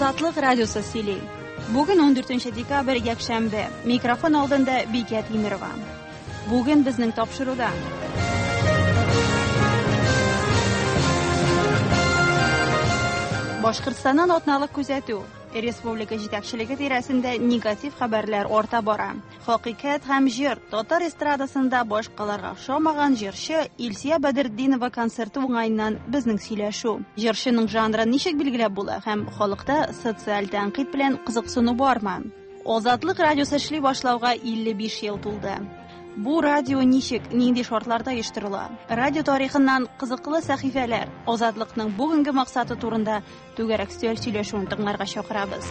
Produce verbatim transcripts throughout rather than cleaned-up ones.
Азатлык радиосы сөйли. Бүген он дүртенче декабрь якшәмбе. Микрофон алдында Бикә Тимирова. Бүген безнең тапшыруда. Башкортстаннан атналык күзәтү. Республика җитәкчелеге тирәсендә негатив хәбәрләр арта бара. Хакыйкать һәм җыр татар эстрадасында башкаларга ошамаган җырчы Илсия Бәдретдинова концерты уңаеннан безнең сөйләшү. Җырчының жанры ничек билгеләп була һәм халыкта социаль тәнкыйть белән кызыксыну бармы? Азатлык радиосы эшли башлауга илле биш ел тулды. Бу радио ничек, нинди шартларда оештырыла? Радио тарихыннан кызыклы сәхифәләр, Азатлыкның бүгенге максаты турында түгәрәк сөйләшүен тыңларга чакырабыз.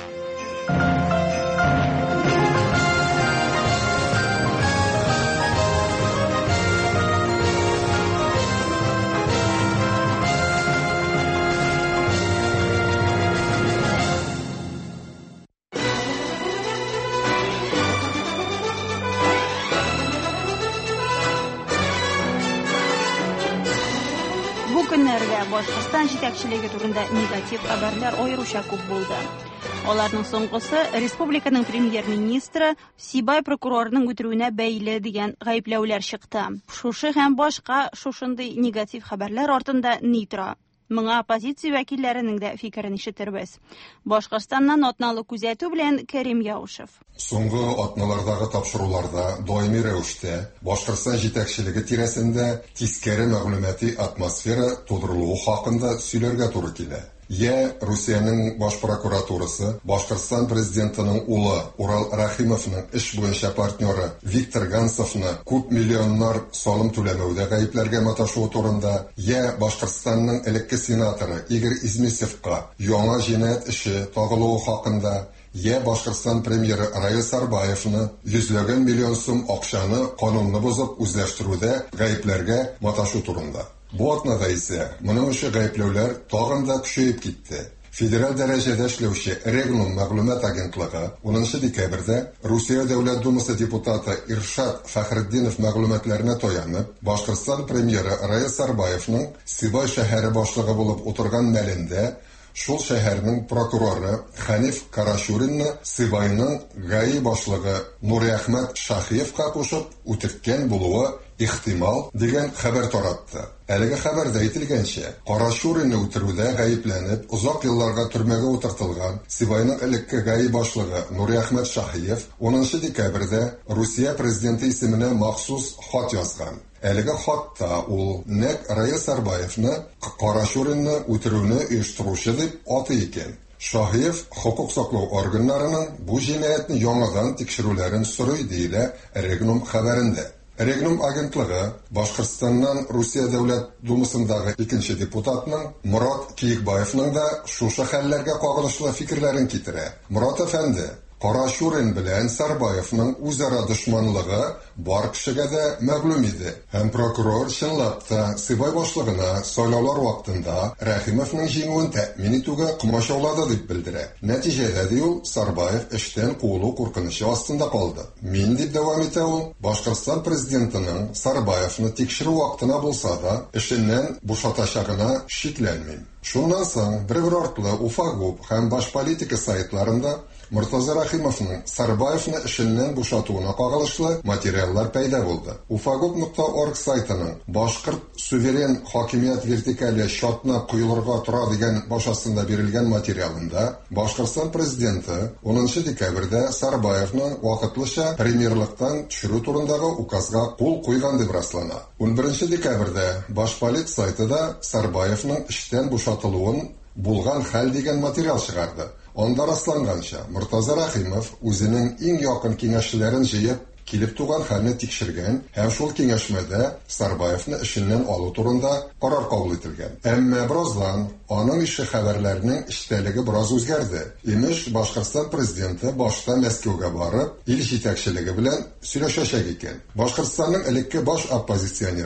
Көннәрдә Башкортстан җитәкчелеге турында негатив хәбәрләр аеруча күп булды. Аларның соңгысы республиканың премьер-министры Сибай прокурорының үтерүенә бәйле дигән гаепләүләр чыкты. Шушы һәм башка шушындый негатив хәбәрләр артында ни тора? Моңа оппозиция вәкилләренең дә фикерен ишетербез. Башкортстаннан атналык күзәтү белән Кәрим Яушев. Соңгы атналардагы тапшыруларда даими рәвештә Башкортстан җитәкчелеге тирәсендә тискәре мәгълүмати атмосфера тудырылуы хакында сөйләргә туры килә. Я Русиянең баш прокуратурасы Башкортстан президентының улы Урал Рахимовның эш буенча партнеры Виктор Гансовны күп миллионнар салым түләмәүдә гаепләргә маташуы турында, я Башкортстанның элекке сенаторы Игорь Измесевка яңа җинаять эше тагылуы хакында, я Башкортстан премьеры Раис Сарбаевны йөзләгән миллион сум акчаны канунны бозып үзләштерүдә гаепләргә маташу турында. Бу атнада исә моның өчен гаепләүләр тагын да көчәеп китте. Федераль дәрәҗәдә эшләүче Регнум мәгълүмат агентлыгы унынчы декабрьдә Русия Дәүләт Думасы депутаты Иршат Фәхретдинов мәгълүматларына таянып, Башкортстан премьеры Раис Сарбаевның Сибай шәһәре башлыгы булып утырган мәлендә шул шәһәрнең прокуроры Ханиф Карашуринны Сибайның ГАИ башлыгы Нуриәхмәт Шахиевка кушып үтерткән булуы ихтимал дигән хәбәр таратты. Әлеге хәбәрдә әйтелгәнчә, Карашуринны үтерүдә гаепләнеп, озак елларга төрмәгә утыртылган Сибайның элекке ГАИ башлыгы Нуриәхмәт Шахиев унынчы декабрьдә Русия президенты исеменә махсус хат язган. Әлеге хатта ул нәкъ Раис Сарбаевны Карашуринны үтерүне оештыручы дип атый икән. Шахиев хокук саклау органнарының бу җинаятьне яңадан тикшерүләрен сорый диелә Регнум хәбәрендә. Регнум агентлыгы Башкортстаннан Русия Дәүләт Думасындагы икенче депутатның Мурат Киекбаевның да шушы хәлләргә кагылышлы фикерләрен китерә. Мурат әфәнде, Карашурин белән Сарбаевның үзара дошманлыгы бар кешегә дә мәгълүм иде. Һәм прокурор чынлап та Сибай башлыгына сайлаулар вакытында Рахимовның җиңүен тәэмин итүгә комачаулады дип белдерә. Нәтиҗәдә ди ул Сарбаев эштән куылу куркынычы астында калды. Мин дип дәвам итә ул, Башкортстан президентының Сарбаевны тикшерү вакытына булса да эшеннән бушатачагына шикләнмим. Шуннан соң бер-бер артлы Уфагуб һәм баш политика сайтларында Муртаза Рахимовның Сарбаевны эшеннән бушатуына кагылышлы материаллар пәйда булды. уфагуб нокта орг сайтының Башкорт суверен хакимият вертикале шартына куелырга тора дигән башасында бирелгән материалында Башкортстан президенты унынчы декабрьдә Сарбаевны вакытлыча премьерлыктан төшерү турындагы указга кул куйган дип раслана. унберенче декабрьдә Башполит сайтында Сарбаевның эштән бушатылуын булган хәл дигән материал чыгарды. Анда расланганча, Муртаза Рахимов үзенең иң якын киңәшчеләрен җыеп, килеп туган хәлне тикшергән һәм шул киңәшмәдә Сарбаевны эшеннән алу турында карар кабул ителгән. Әмма бераздан аның ише хәбәрләренең эчтәлеге бераз үзгәрде. Имеш, Башкортстан президенты башта Мәскәүгә барып, ил җитәкчелеге белән сөйләшәчәк икән. Башкортстанның элекке баш оппозиционеры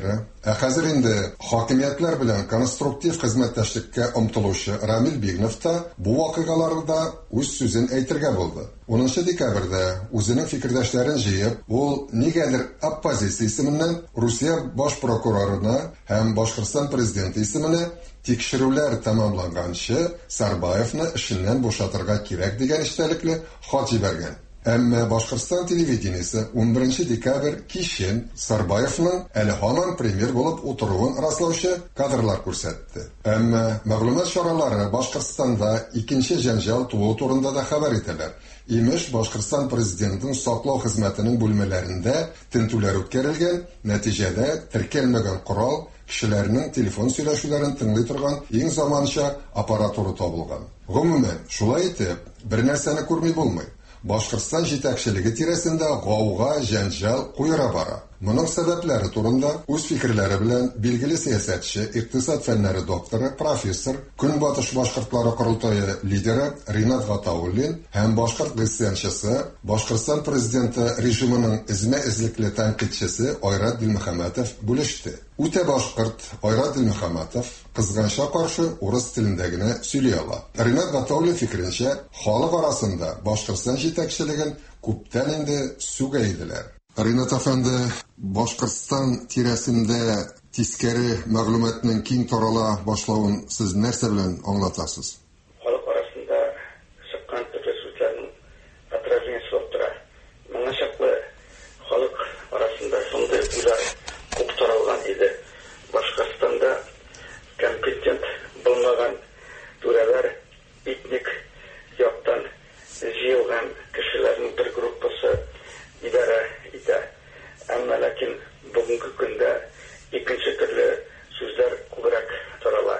Ә хәзер инде хакимиятләр белән конструктив хезмәттәшлеккә омтылучы Рамил Бигнов та бу вакыйгаларда үз сүзен әйтергә булды. унынчы декабрьдә үзенең фикердәшләрен җыеп, ул нигәдер оппозиция исеменнән Русия баш прокурорына һәм Башкортстан президенты исеменә тикшерүләр тәмамланганчы Сарбаевны эшеннән бушатырга кирәк дигән эчтәлекле хат җибәргән. Әмма Башкортстан телевидениесе унберенче декабрь кичен Сарбаевның әле һаман премьер булып утыруын раслаучы кадрлар күрсәтте. Әмма мәгълүмат чаралары Башкортстанда икенче җәнҗал тууы турында да хәбәр итәләр. Имеш, Башкортстан президентын саклау хезмәтенең бүлмәләрендә тентүләр үткәрелгән, нәтиҗәдә теркәлмәгән корал, кешеләрнең телефон сөйләшүләрен тыңлый торган иң заманча аппаратура табылган. Гомумән, шулай итеп, бер нәрсәне күрми булмый. Башкортстан җитәкчелеге тирәсендә гауга, җәнҗал куера бара. Моның сәбәпләре турында үз фикерләре белән билгеле сәясәтче, икътисад фәннәре докторы, профессор, Көнбатыш башкортлары корылтайы лидеры Ринат Гатауллин һәм башкорт гыйсянчысы, Башкортстан президенты режимының измә-излекле тәнкыйтьчесе Айрат Дилмөхәммәтов бүлеште. Үтә башкорт Айрат Дилмөхәммәтов кызганча каршы урыс телендә генә сөйли ала. Ринат Гатауллин фикеренчә, халык арасында Башкортстан җитәкчелеген күптән инде сүгәйделәр. Ринат әфәнде, Башкортстан тирәсендә тискәре мәгълүматның киң тарала башлавын сез нәрсә белән аңлатасыз? Халык арасында чыккан төрле сүзләрнең отражениесе булып тора. Моңа чаклы халык арасында шундый уйлар күп таралган иде. Башкортстанда компетент булмаган түрәләр этник яктан җыелган кешеләрнең бер группасы идара итә. Әмма ләкин бүгенге көндә икенче төрле сүзләр күбрәк тарала.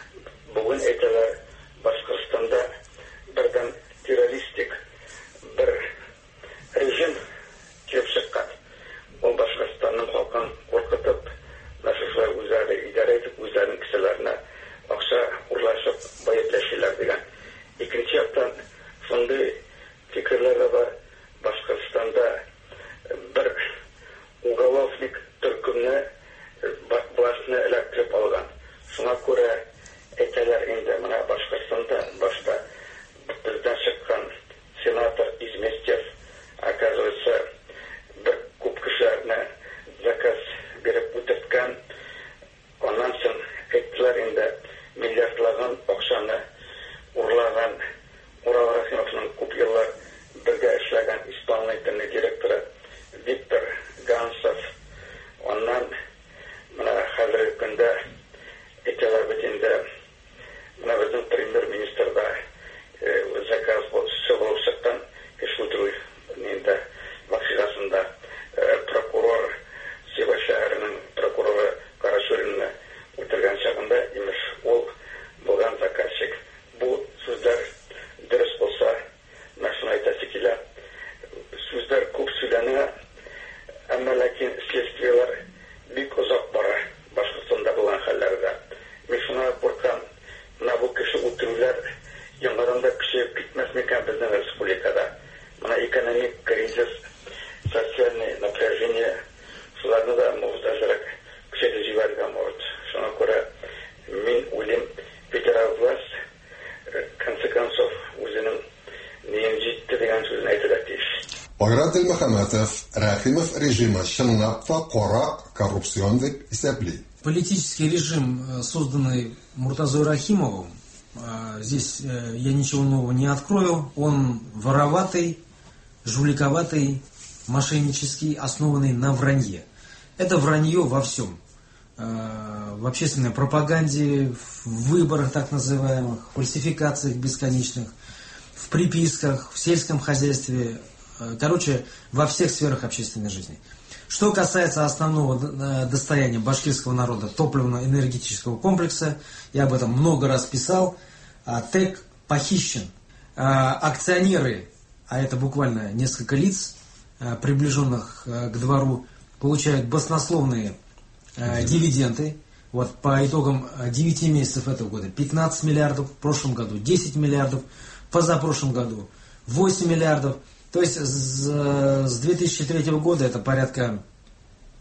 Бүген әйтәләр, Башкортстанда бердән террористик бер режим килеп чыккан. Ул Башкортстанның халкын куркытып, нашышлар үзләре идара итеп, үзләренең кешеләренә акча урлашып, баепләшәләр дигән. Икенче яктан шундый фикерләр дә бар. Башкортстанда bir уголовник төркемне башына эләктереп алган. Шуңа күрә әйтәләр инде, менә Башкортстанда башта бездән чыккан сенатор Изместьев, оказывается, бер күп кешеләрне заказ биреп үтәткән. Аннан соң әйттеләр инде, миллиардлаган акчаны урлаган. Урал Рахимовның күп еллар бергә эшләгән исполнительный директоры Виктор Гансов. Оннан менә хәзерге көндә әйтәләр бит инде, менә безнең премьер-министрда заказ булып чыккан, кешеләр инде вакыйгасында прокурор Сева шәһәренең прокуроры Карашуринны үтергән чагында, имеш, ул булган заказчик. Бу сүзләр дөрес булса, мәшһүр әйтәсе килә. Сүзләр күп сөйләнә, әмма ләкин следствиеләр бик озак бара Башкортстанда булган хәлләрдә. Мин шуңа куркам, менә бу кеше үтерүләр яңадан да көчәеп китмәс микән безнең республикада. Менә экономик кризис, социальное напряжение, шуларны да мохтаҗрак көчәйтеп җибәргән булыр. Шуңа күрә мин уйлыйм, федераль власть конце концов үзенең нең җитте дигән сүзне әйтергә тиеш. Айрат Дилмөхәммәтов Рахимов режимы чынлап та кара коррупцион дип исәпли. Политический режим, созданный Муртазой Рахимовым, здесь я ничего нового не открою, он вороватый, жуликоватый, мошеннический, основанный на вранье. Это вранье во всем. В общественной пропаганде, в выборах так называемых, в фальсификациях бесконечных, в приписках, в сельском хозяйстве, короче, во всех сферах общественной жизни. Что касается основного достояния башкирского народа, топливно-энергетического комплекса, я об этом много раз писал, ТЭК похищен. Акционеры, а это буквально несколько лиц, приближенных к двору, получают баснословные дивиденды. Вот по итогам девяти месяцев этого года пятнадцать миллиардов, в прошлом году десять миллиардов, позапрошлом году восемь миллиардов. То есть с две тысячи третьего года это порядка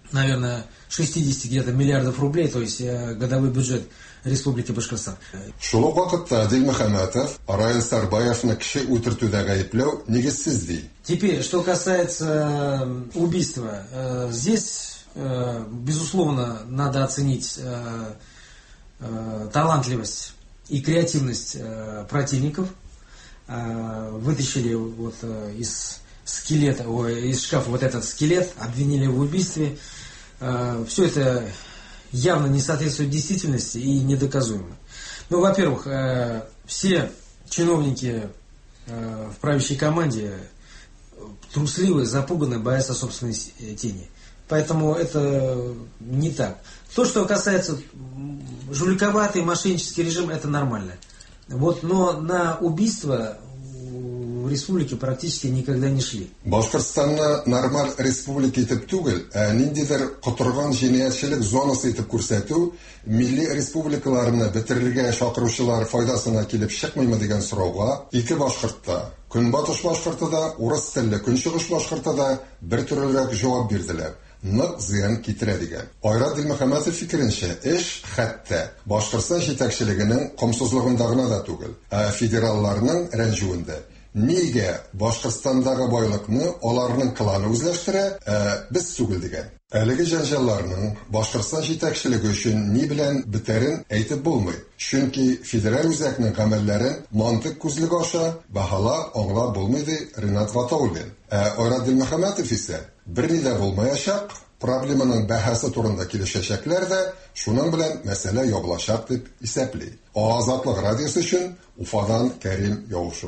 наверное, шестьдесят где-то миллиардов рублей, то есть годовой бюджет Республики Башкортостан. Шул ук вакытта Адил Мөхәммәтов Раил Сарбаевны кеше үтертүдә гаепләү нигезсез ди. Теперь, что касается убийства, здесь, безусловно, надо оценить талантливость и креативность противников. Вытащили вот из скелета, ой, из шкафа вот этот скелет, обвинили в убийстве. Все это явно не соответствует действительности и недоказуемо. Ну, во-первых, все чиновники в правящей команде трусливые, запуганные, боятся собственной тени. Поэтому это не так. То, что касается жуликоватый, мошеннический режим, это нормально. Вот, но на убийство в республике практически никогда не шли. Башкортстанны нормаль республика итеп түгел, ә ниндидер котырган җинаятьчелек зонасы итеп күрсәтү милли республикаларны бетерергә шакыручылар файдасына килеп чыкмыймы дигән сорауга ике башкортта, Көнбатыш Башкортада, урыс телле Көнчыгыш Башкортада бер төрлерәк җавап бирделәр. Нык зыян китерә дигән. Айрат Дилмөхәммәтов фикеренчә, эш хәтта Башкортстан җитәкчелегенең комсызлыгында гына да түгел, ә федералларның рәнҗүендә. Нигә Башкортстандагы байлыкны аларның кланы үзләштерә, ә без түгел дигән. Әлеге җанҗалларның Башкортстан җитәкчелеге өчен ни белән бетерен әйтеп булмый. Чөнки федераль үзәкнең гамәлләрен мантык күзлеге аша баһала аңлап булмый ди Ринат Гатауллин. Ә Айрат Дилмөхәммәтов исә берни дә булмаячак, проблеманың бәһәсе турында килешәчәкләр дә, шуның белән мәсьәлә ябылачак дип исәпли. Азатлык радиосы өчен Уфадан Кәрим Яушев.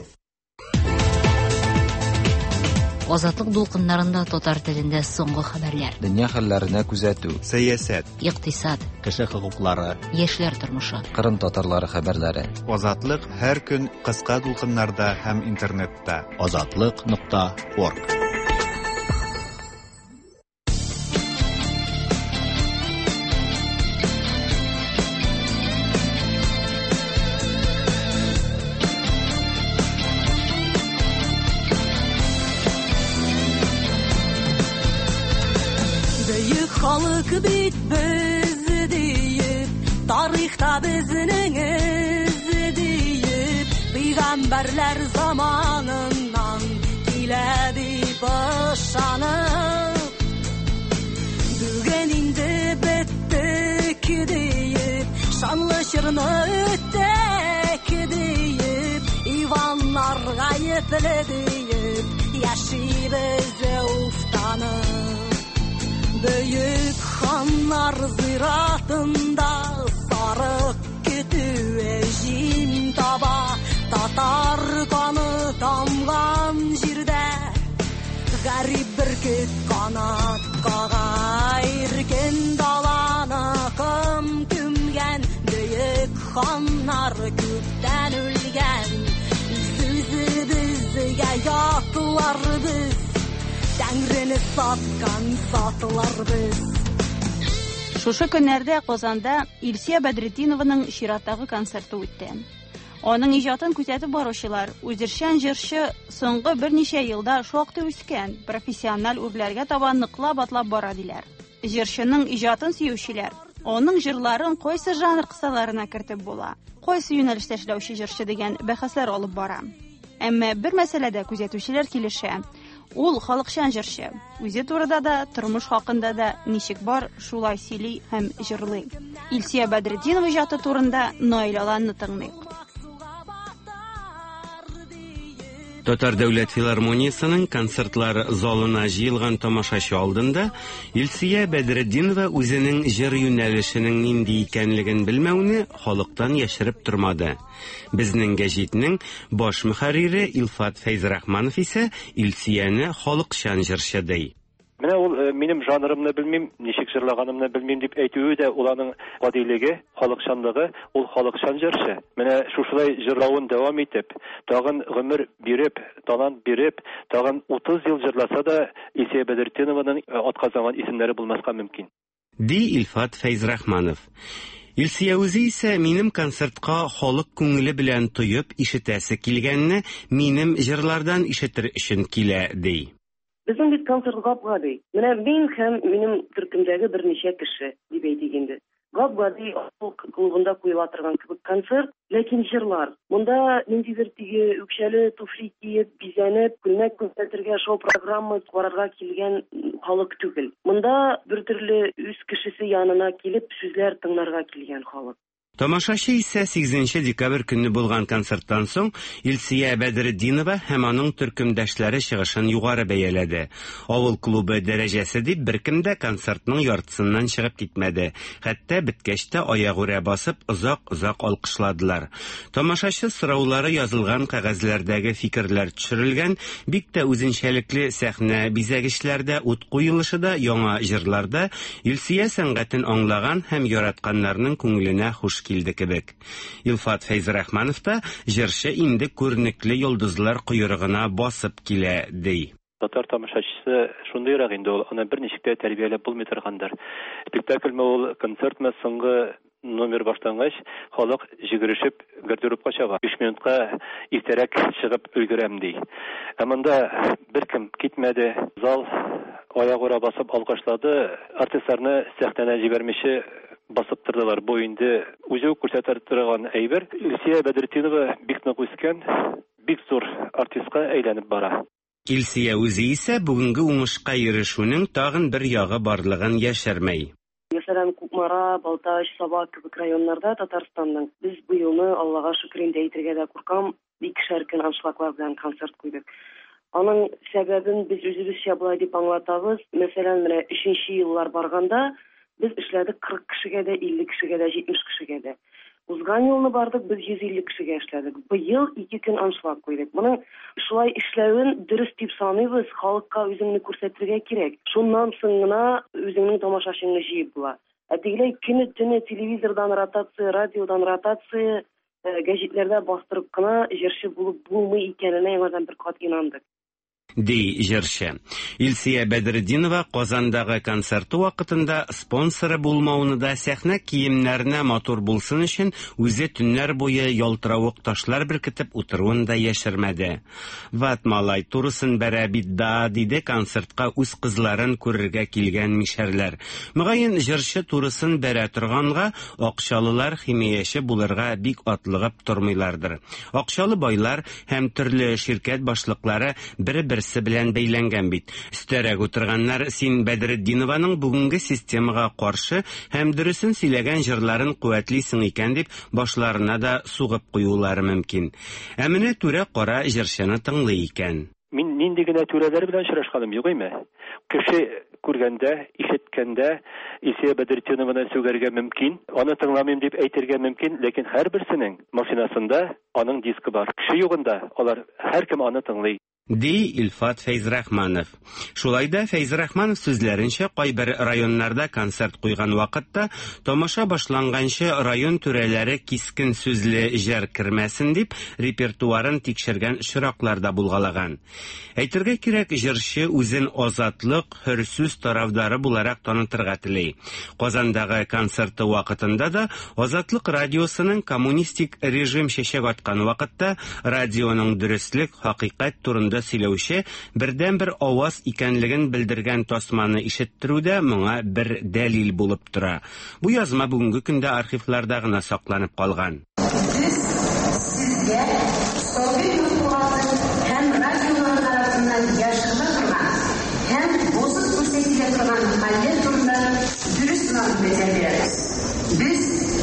Азатлык дулкыннарында татар телендә соңгы хәбәрләр. Дөнья хәлләренә күзәтү, сәясәт, икътисад, кеше хокуклары, яшьләр тормышы, Кырым татарлары хәбәрләре. Азатлык һәр көн кыска дулкыннарда һәм интернетта. азатлык нокта орг. Халык бит без диеп, тарихта безнең эз диеп, пәйгамбәрләр заманыннан килә дип ышанып. Бүген инде беттек диеп, шанлы чорны үттек диеп, Иваннар гаепле диеп, яшибез уфтанып. Büyük xanlar zıratında sarık kütüğe jim taba, tatar kanı tamgan jirde, garip bir küt kanat kagayırken dalana kım kümgen. Büyük xanlar kütten ülgen, sözü bizge yaktılar biz. Тәңрене саткан сатылар без. Шушы көннәрдә Казанда Илсия Бәдретдинованың чираттагы концерты үтте. Аның иҗатын күзәтеп баручылар үзешчән җырчы соңгы берничә елда шактый үскән, профессиональ үрләргә таба ныклап атлап бара диләр. Җырчының иҗатын сөючеләр аның җырларын кайсы жанр кысаларына кертеп була, кайсы юнәлештә эшләүче җырчы дигән бәхәсләр алып бара. Әмма бер мәсьәләдә күзәтүчеләр килешә. Ул халыкчан җырчы. Үзе турыда да, тормыш хакында да ничек бар, шулай сөйли һәм җырлый. Илсия Бәдретдинова иҗаты турында Наил Аланны тыңлыйк. Татар дәүләт филармониясының концертлар залына җыелган тамашачы алдында Илсия Бәдретдинова үзенең җыр юнәлешенең нинди икәнлеген белмәүне халыктан яшереп тормады. Безнең гәҗитнең баш мөхәррире Илфат Фәйзрахманов исә Илсияне халыкчан җырчы ди. Менә ул минем жанрымны белмим, ничек җырлаганымны белмим дип әйтүе дә ул аның гадилеге, халыкчанлыгы, ул халыкчан җырчы. Менә шушылай җырлавын дәвам итеп, тагын гомер биреп, талант биреп, тагын утыз ел җырласа да Илсия Бәдретдинованың атказанган исемнәре булмаска мөмкин. Ди Илфат Фәйзрахманов. Илсия үзе исә минем концертка халык күңеле белән тоеп ишетәсе килгәнне минем җырлардан ишетер өчен килә ди. Безнең бит концерт гап-гади. Менә мин һәм минем төркемдәге берничә кеше дип әйтик инде. Гап-гади клубында куела торган кебек концерт, ләкин җырлар. Монда ниндидер тиге үкчәле туфли киеп, бизәнеп, күлмәк күрсәтергә шоу программа карарга килгән халык түгел. Монда бер төрле үз кешесе янына килеп сүзләр тыңларга килгән халык. Тамашачы исә сигезенче декабрь көнне булган концерттан соң Илсия Бәдретдинова һәм аның төркемдәшләре чыгышын югары бәяләде. Авыл клубы дәрәҗәсе дип беркем дә концертның яртысыннан чыгып китмәде. Хәтта беткәч тә аягүрә басып озак-озак алкышладылар. Тамашачы сораулары язылган кәгазьләрдәге фикерләр төшерелгән, бик тә үзенчәлекле сәхнә бизәгечләрдә, ут куелышы да, яңа җырларда Илсия сәнгатен аңлаган һәм яратканнарның күңеленә хуш килде кебек. Илфат Фәйзрахманов та җырчы инде күренекле йолдызлар койрыгына басып килә, ди. Татар тамашачысы шундыйрак инде ул, аны берничек тә тәрбияләп булмый торгандыр. Спектакльме ул, концертме соңгы номер баштангач, халык җигерешеп гардеробка чыга. биш минутка иртәрәк чыгып өлгерәм ди. Ә монда беркем китмәде. Зал аягүрә басып алкышлады. Артистларны сәхнәгә җибәрмичә басып тордылар. Бу инде үзе күрсәтер торган әйбер. Илсия Бәдретдинова бик нык үскән, бик зур артистка әйләнеп бара. Илсия үзе исә бүгенге уңышка ирешүнең тагын бер ягы барлыгын яшермәй. Мәсәлән, Кукмара, Балтач, Саба кебек районнарда Татарстанның без бу елны Аллага шөкер инде әйтергә дә куркам, бик шәркин аншлаглар белән концерт куйдык. Аның сәбәбен без үзебезчә булай дип аңлатабыз. Мәсәлән, менә өченче еллар барганда без эшләдек кырык кешегә дә, илле кешегә дә, җитмеш кешегә дә. Узган елны бардык, без йөз илле кешегә эшләдек. Быел ике көн аншлаг куйдык. Моның шулай эшләвен дөрес дип саныйбыз, халыкка үзеңне күрсәтергә кирәк. Шуннан соң гына үзеңнең тамашачыңны җыеп була. Ә тегеләй көне-төне телевизордан ротация, радиодан ротация, гәҗитләрдә бастырып кына җырчы булып булмый икәненә яңадан бер кат инандык. Ди җырчы. Илсия Бәдретдинова Казандагы концерты вакытында спонсоры булмауны да сәхнә киемнәренә матур булсын өчен үзе төннәр буе ялтыравык ташлар беркетеп утыруын да яшермәде. Ват малай турысын бәрә бит да, диде концертка үз кызларын күрергә килгән мишәрләр. Мөгаен җырчы турысын бәрә торганга акчалылар химияче булырга бик атлыгып тормыйлардыр. Акчалы байлар һәм төрле ширкәт башлыклары бер-бер белән бәйләнгән бит. Өстәрәк утырганнар син Бәдретдинованың бүгенге системага каршы һәм дөресен сөйләгән җырларын куәтлисең икән дип башларына да сугып куюлары мөмкин. Ә менә түрә кара җырчыны тыңлый икән. Мин нинди генә түрәләр белән очрашканым юк име? Кеше күргәндә, ишеткәндә Илсия Бәдретдинованы сөйләргә мөмкин, аны тыңламыйм дип әйтергә мөмкин, ләкин һәрберсенең машинасында аның диски бар. Кеше югында алар һәркем аны тыңлый. Ди Илфат Фәйзрахманов. Шулай да Фәйзрахманов сүзләренчә кайбер районнарда концерт куйган вакытта тамаша башланганчы район түрәләре кискен сүзле җыр кермәсен дип репертуарын тикшергән очракларда булгалаган. Әйтергә кирәк, җырчы үзен азатлык, хөр сүз тарафдары буларак танытырга тели. Казандагы концерты вакытында да Азатлык радиосының коммунистик режим чәчәк аткан вакытта радионың дөреслек, хакыйкать турында сөйләүче бердән-бер аваз икәнлеген белдергән тасманы ишеттерүдә моңа бер дәлил булып тора. Бу язма бүгенге көндә архивларда гына сакланып калган. Без сезгә Совет хөкүмәтенең һәм радиолар тарафыннан яшырып торган һәм бозык күрсәтелә торган хәлләр турында дөрес мәгълүмат бирәбез. Без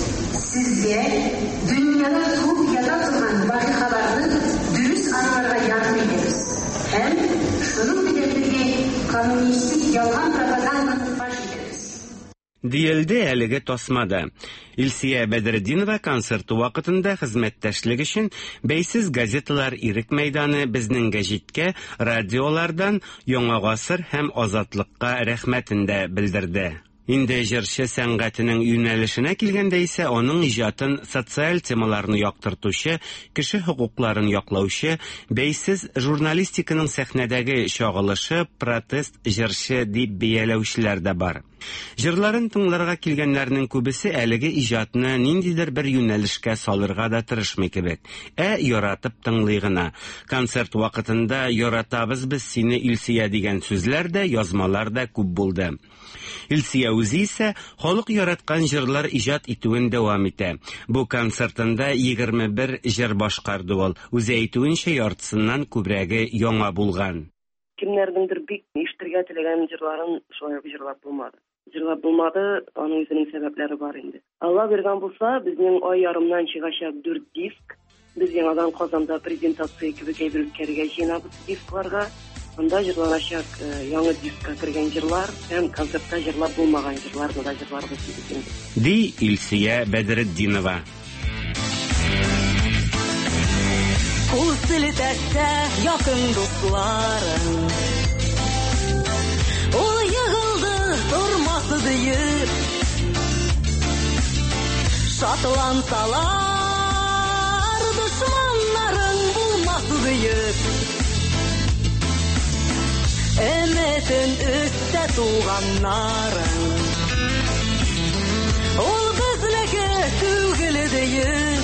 сезгә дөньяда күп ята торган вакыйгаларны дөрес аңларга ярдәм итәбез. Һәм шуның белән бергә коммунистик ялган пропаганданы фаш итәбез. Диелде әлеге тасмада. Илсия Бәдретдинова концерты вакытында хезмәттәшлек өчен бәйсез газеталар Ирек мәйданы безнең гәҗиткә, радиолардан Яңа гасыр һәм Азатлыкка рәхмәтен дә белдерде. Инде җырчы сәнгатенең юнәлешенә килгәндә исә аның иҗатын социаль темаларны яктыртучы, кеше хокукларын яклаучы, бәйсез журналистиканың сәхнәдәге чагылышы, протест җырчы дип бәяләүчеләр дә бар. Җырларын тыңларга килгәннәрнең күбесе әлеге иҗатны ниндидер бер юнәлешкә салырга да тырышмый кебек, ә яратып тыңлый гына. Концерт вакытында "Яратабыз без сине, Илсия" дигән сүзләр дә, язмалар да күп булды. Илсия үзе исә халык яраткан җырлар иҗат итүен дәвам итә. Бу концертында егерме бер җыр башкарды ул. Үзе әйтүенчә, яртысыннан күбрәге яңа булган. Кемнәрдеңдер бик ишетергә теләгән җырларын шулай ук җырлап булмады. Җырлап булмады, аның үзенең сәбәпләре бар инде. Алла биргән булса, безнең ай ярымнан чыгачак дүрт диск, без яңадан Казанда презентация кебек әйбер үткәрергә җыенабыз дискларга. Анда җырланачак яңа дискка кергән җырлар һәм концертта җырлап булмаган җырларны да җырларбыз дип. Ди Илсия Бәдретдинова. Кул селтәсә якын дусларың, ул егылды тормасы диеп, шатлансалар дошманнарың булмасы диеп, өметен өстә туганнарың, ул безнеке түгел диеп,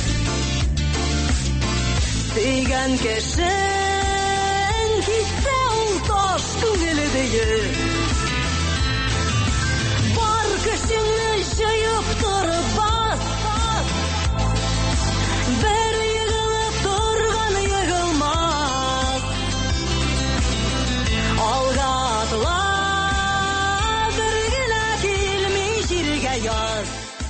Сөйгән кешен китсә ул таш күңел диеп, бар көчеңне җыеп торып бас, бер егылып торган егылмас, алга атла, бер генә килми җиргә яз.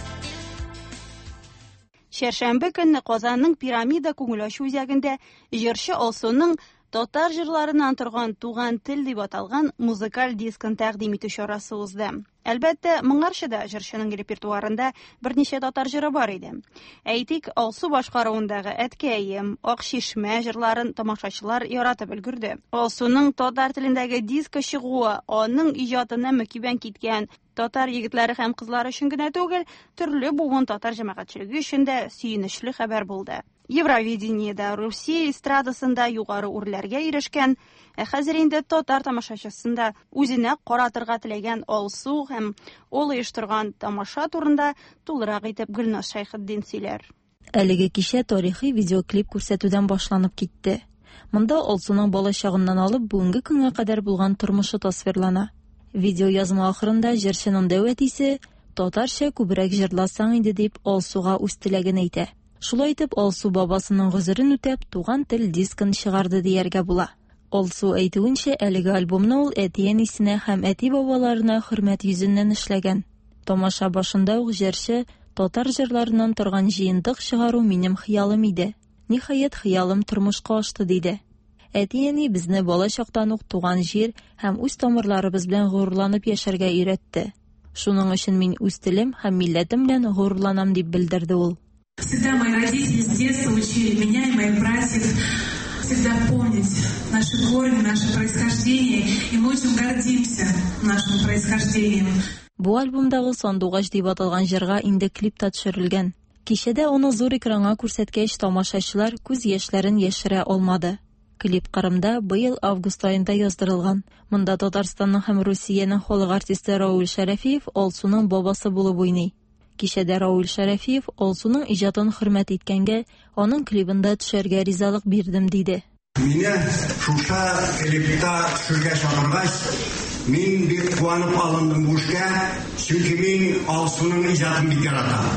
Шәршәмбе көнне Казанның Пирамида күңел ачу үзәгендә җырчы Алсуның татар җырларыннан торган туган тел дип аталган музыкаль дискын тәкъдим итү чарасы узды. Әлбәттә, моңарчы да җырчының репертуарында берничә татар җыры бар иде. Әйтик, Алсу башкаруындагы Әткәем, Акчишмә җырларын тамашачылар яратып өлгерде. Алсуның татар телендәге диска чыгуы аның иҗатына мөкибән киткән татар егетләре һәм кызлары өчен генә түгел, төрле буын татар җәмәгатьчелеге өчен дә сөенечле хәбәр булды. Евровидениедә Русия эстрадасында югары үрләргә ирешкән, ә хәзер инде татар тамашачысында үзенә каратырга теләгән Алсу һәм ул оештырган тамаша турында тулырак итеп Гөлназ Шәйхетдин сөйләр. Әлеге кичә тарихи видеоклип күрсәтүдән башланып китте. Монда Алсуның бала чагыннан алып бүгенге көнгә кадәр булган тормышы тасвирлана. Видео язма ахырында җырчының дәвәтисе татарча күбрәк җырласаң инде дип Алсуга үз теләген әйтә. Шулай итеп, Алсу бабасының гозерен үтәп, туган тел дискын чыгарды дияргә була. Алсу әйтүенчә, әлеге альбомны ул әти-әнисенә һәм әти-бабаларына хөрмәт йөзеннән эшләгән. Тамаша башында ук җырчы татар җырларыннан торган җыентык чыгару минем хыялым иде. Ниһаять, хыялым тормышка ашты диде. Әти-әни безне бала чактан ук туган җир һәм үз тамырларыбыз белән горурланып яшәргә өйрәтте. Шуның өчен мин үз телем һәм милләтем белән горурланам дип белдерде ул. Всегда мои родители с детства учили меня и моих братьев всегда помнить наши корни, наше происхождение, и мы очень гордимся нашим происхождением. Бу альбомдагы Сандугач дип аталган җырга инде клип та төшерелгән. Кичәдә аны зур экранга күрсәткәч, тамашачылар күз яшьләрен яшерә алмады. Клип Кырымда быел август айында яздырылган. Монда Татарстанның һәм Русиянең халык артисты Раул Шәрәфиев Алсуның бабасы булып уйный. Кичәдә Раул Шәрәфиев Алсуның иҗатын хөрмәт иткәнгә, аның клибында төшәргә ризалык бирдем диде. Мине шуша клипта төшәргә чакыргач, мин бик куанып алындым бу эшкә, чөнки мин Алсуның иҗатын бик яратам.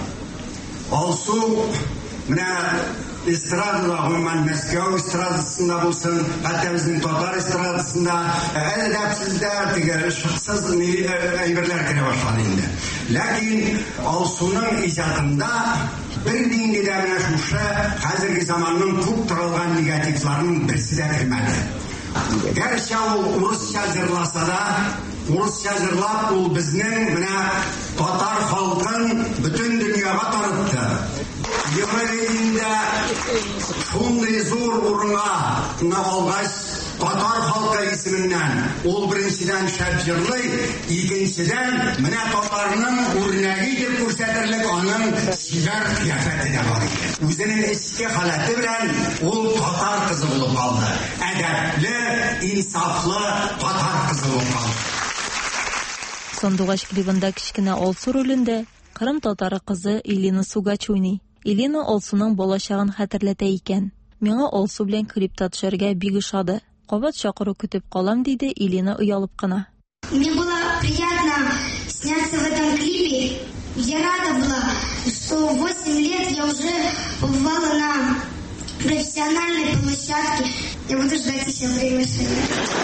Алсу менә эстрадада, гомумән Мәскәү эстрадасында булсын, хәтта безнең татар эстрадасында әле дә сездә тигәр шыксыз әйберләр керә башлады инде. Ләкин Алсуның иҗатында бер нинди дә менә шушы хәзерге заманның күп таралган негативларның берсе дә кермәде. Гәрчә ул урысча җырласа да, урысча җырлап ул безнең менә татар халкын бөтен дөньяга танытты. Евровидениедә шундый зур урынга алгач, татар халкы исеменнән ул беренчедән шәп җырлый, икенчедән менә татарның үрнәге дип күрсәтерлек аның сибәр кыяфәте дә бар иде. Үзенең эчке халаты белән ул татар кызы булып калды. Әдәпле, инсафлы татар кызы булып калды. Сандугач клибында кичкенә Алсу ролендә Кырым татары кызы Элина Сугач уйный. Элина Алсуның балачагын хәтерләтә икән. Миңа Алсу белән клипта төшәргә бик ошады. Кабат чакыру көтеп калам диде Элина уялып кына. Мне было приятно сняться в этом клипе. Я рада была, что в восемь лет я уже побывала на профессиональной площадке. Я буду ждать еще приглашения.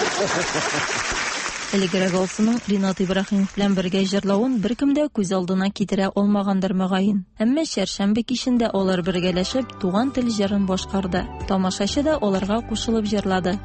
Элегрәк Алсуның Ринат Ибрахимов белән бергә җырлавын беркемдә күз алдына китерә алмагандыр мөгаен. Әмма шәршәмбе кичендә алар бергәләшеп туган тел җырын башкарды. Тамашачы да аларга кушылып җырлады.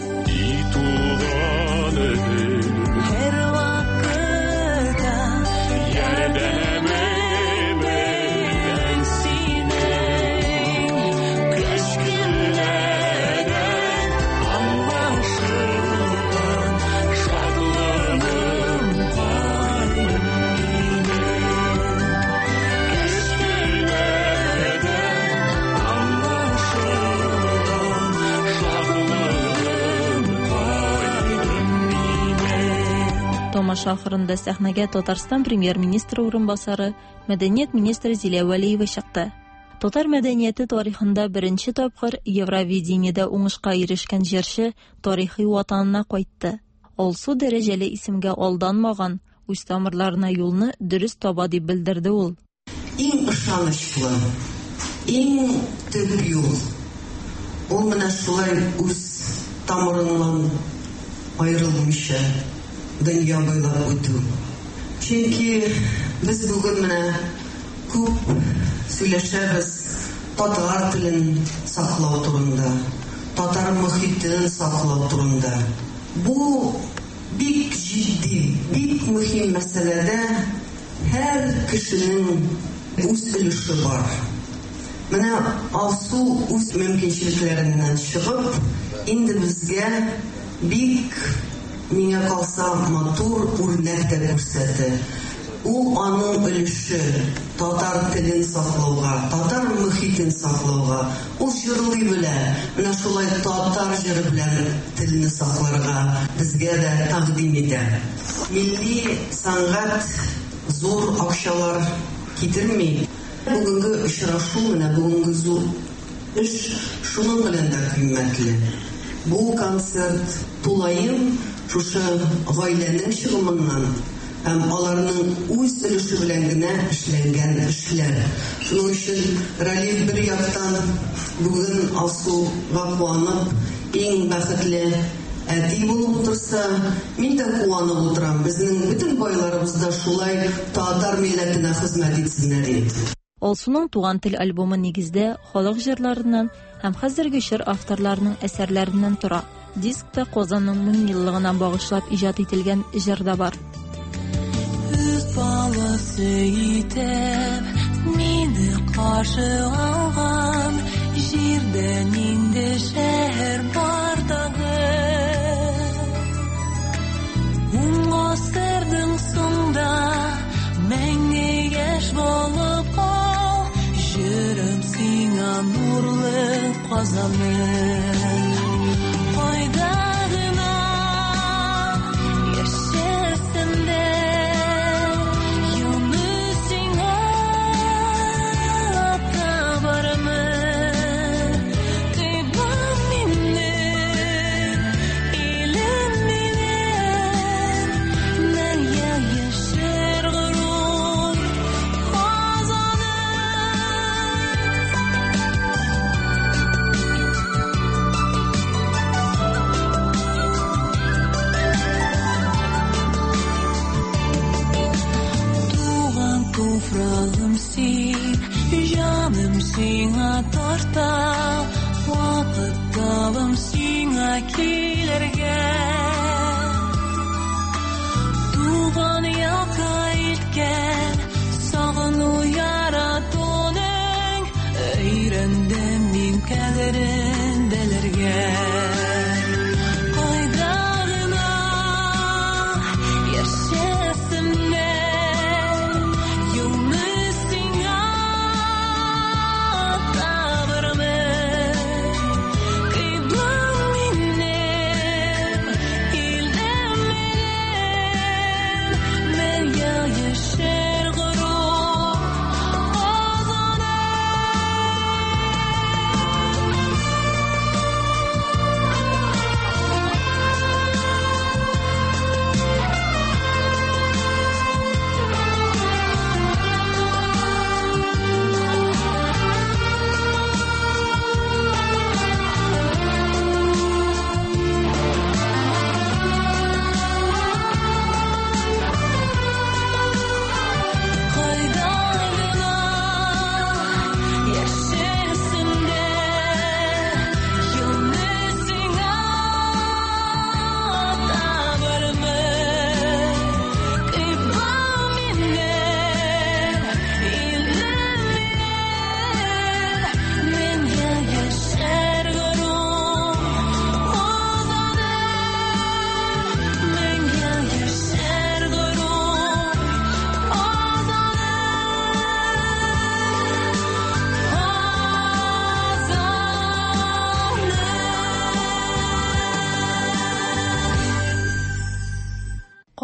Тамаша ахырында сәхнәгә Татарстан премьер-министры урынбасары, мәдәният министры Зилә Вәлиева чыкты. Татар мәдәнияте тарихында беренче тапкыр Евровидениедә уңышка ирешкән җырчы тарихи ватанына кайтты. Алсу дәрәҗәле исемгә алданмаган, үз тамырларына юлны дөрес таба дип белдерде ул. Иң ышанычлы, иң төп юл. Ул менә шулай үз тамырыннан аерылмыйча дөнья буйлап үтү. Чөнки без бүген менә күп сөйләшәбез татар телен саклау турында, татар мөхитен саклау турында. Бу бик җитди, бик мөһим мәсьәләдә һәр кешенең үз өлеше бар. Менә Алсу үз мөмкинлекләреннән чыгып, инде безгә бик миңа калса матур үрнәк тә күрсәтте. Ул аның өлеше татар телен саклауга, татар мөхитен саклауга, ул җырлый белә. Менә шулай татар җыры белән телне сакларга безгә дә тәкъдим итә. Милли сәнгать зур акчалар китерми. Бүгенге очрашу менә бүгенге зур эш шуның белән дә кыйммәтле. Бу концерт тулаем шушы гаиләнең чыгымыннан һәм аларның үз өлеше белән генә эшләнгән эшләр. Шуның өчен Рәлиф бер яктан бүген Алсуга куанып, иң бәхетле әти булып утырса, мин дә куанып утырам. Безнең бөтен байларыбыз да шулай татар милләтенә хезмәт итсеннәр дип. Алсуның туган тел альбомы нигездә халык җырларыннан һәм хәзерге җыр авторларының әсәрләреннән тора. Дискта Казанның мең еллыгына багышлап иҗат ителгән җыр да бар. Үз баласы итеп мине каршы алган җирдә инде шәһәр бар дағы. Ун гасырның соңда меңгә яшь булып кал, җырым сиңа нурлы Казаным. Сиңа тарта, вакыт талым сиңа килергә. Туган якка илткән, сагыну яратуның, өйрәндем мин кадерен белергә. Кайдагына яшәсемдә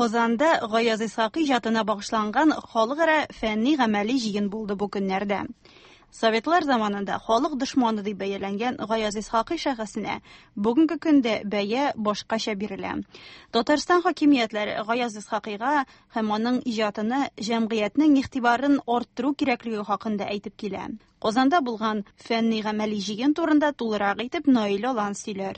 Казанда Гаяз Исхакый җатына багышланган халыкара фәнни-гамәли җыен булды бу көннәрдә. Советлар заманында халык дошманы дип бәяләнгән Гаяз Исхакый шәхесенә бүгенге көндә бәя башкача бирелә. Татарстан хакимиятләре Гаяз Исхакыйга һәм аның иҗатына җәмгыятьнең игътибарын арттыру кирәклеге хакында әйтеп килә. Казанда булган фәнни-гамәли җыен турында тулырак итеп Наил Алан сөйләр.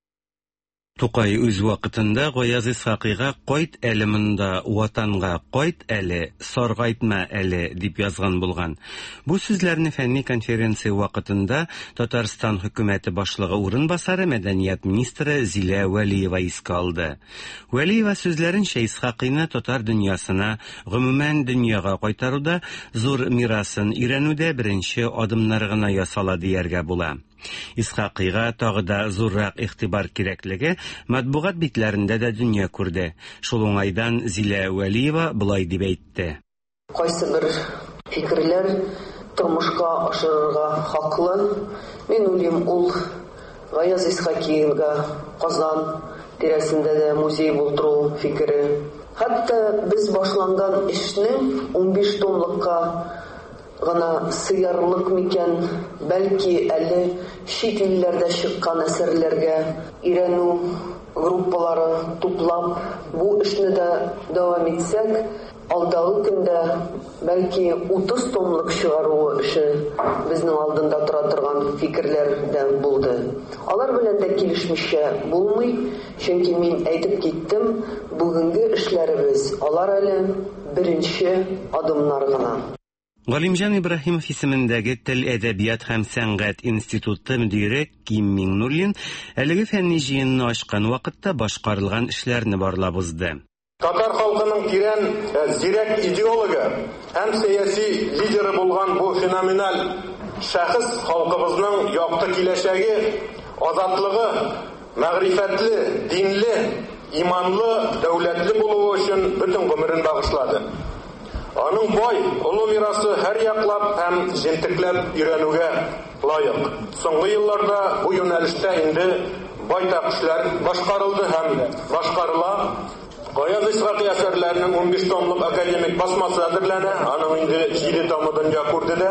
Тукай үз вакытында Гаяз Исхакыйга "Кайт әле монда, ватанга кайт әле, саргайтма әле" дип язган булган. Бу сүзләрне фәнни конференция вакытында Татарстан хөкүмәте башлыгы урынбасары мәдәният министры Зилә Вәлиева искә алды. Вәлиева сүзләренчә Исхакыйны татар дөньясына, гомумән дөньяга кайтаруда зур мирасын өйрәнүдә беренче адымнар гына ясала дияргә була. Исхакыйга тагы да зуррак игътибар кирәклеге матбугат битләрендә дә дөнья күрде. Шул уңайдан Зилә Вәлиева булай дип әйтте. Кайсы бер фикерләр тормышка ашырырга хаклы. Мин уйлыйм, ул Гаяз Исхакыйга Казан тирәсендә дә музей булдыру фикере. Хәтта без башланган эшне унбиш томлыкка гына сыярлык микән, бәлки әле чит илләрдә чыккан әсәрләргә өйрәнү группалары туплап, бу эшне дә дәвам итсәк, алдагы көндә бәлки утыз томлык чыгаруы эше безнең алдында тора торган фикерләр дә булды. Алар белән дә килешмичә булмый, чөнки мин әйтеп киттем, бүгенге эшләребез алар әле беренче адымнар гына. Галимҗан Ибраһимов исемендәге Тел, әдәбият һәм сәнгать институты мөдире Ким Миңнуллин әлеге фәнни җыенны ачкан вакытта башкарылган эшләрне барлап узды. Татар халкының тирән зирәк идеологы һәм сәяси лидеры булган бу феноменаль шәхес халкыбызның якты киләчәге, азатлыгы, мәгърифәтле, динле, иманлы, дәүләтле булуы өчен бөтен гомерен багышлады. Аның бай, олы мирасы һәр яклап һәм җентекләп өйрәнүгә лаек. Соңгы елларда бу юнәлештә инде байтак эшләр башкарылды һәм башкарыла. Гаяз Исхакый әсәрләренең унбиш томлык академик басмасы әзерләнә, аның инде җиде томы дөнья күрде дә.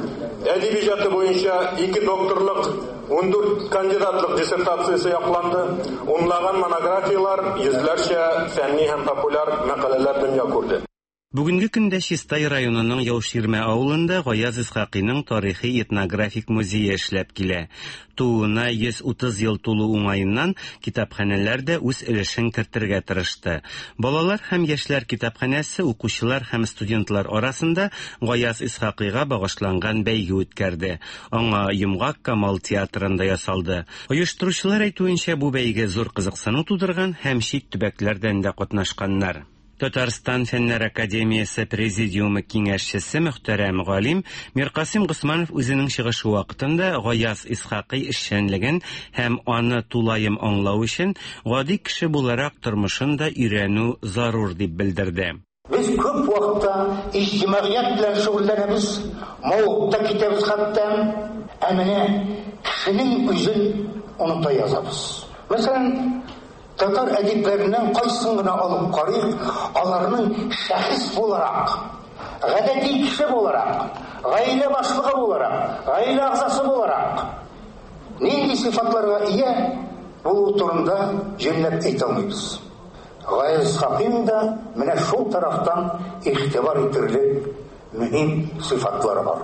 Әдәби иҗаты буенча ике докторлык, ундүрт кандидатлык диссертациясе якланды. Унлаган монографиялар, йөзләрчә фәнни һәм популяр мәкаләләр дөнья күрде. Бүгенге көндә Чистай районының Яуширмә авылында Гаяз Исхакыйның тарихи этнографик музее эшләп килә. Тууына йөз утыз ел тулу уңаеннан китапханәләр дә үз өлешен кертергә тырышты. Балалар һәм яшьләр китапханәсе укучылар һәм студентлар арасында Гаяз Исхакыйга багышланган бәйге үткәрде. Аңа Йомгак Камал театрында ясалды. Оештыручылар әйтүенчә, бу бәйге зур кызыксыну тудырган һәм чит төбәкләрдән дә катнашканнар. Татарстан Фәннәр академиясе президиумы киңәшчесе мөхтәрәм галим Миркасим Госманов үзенең чыгышы вакытында Гаяз Исхакый эшчәнлеген һәм аны тулаем аңлау өчен гади кеше буларак тормышын да өйрәнү зарур дип белдерде. Без күп вакытта иҗтимагыять белән шөгыльләнәбез, мавыкта китәбез хәтта, ә менә кешенең үзен оныта язабыз. Мәсәлән, татар әдипләреннән кайсын гына алып карыйк, аларның шәхес буларак, гадәти кеше буларак, гаилә башлыгы буларак, гаилә агзасы буларак нинди сыйфатларга ия булу турында җәмләп әйтә алмыйбыз. Гаяз Исхакыйның да менә шул тарафтан игътибар итерлек мөһим сыйфатлары бар.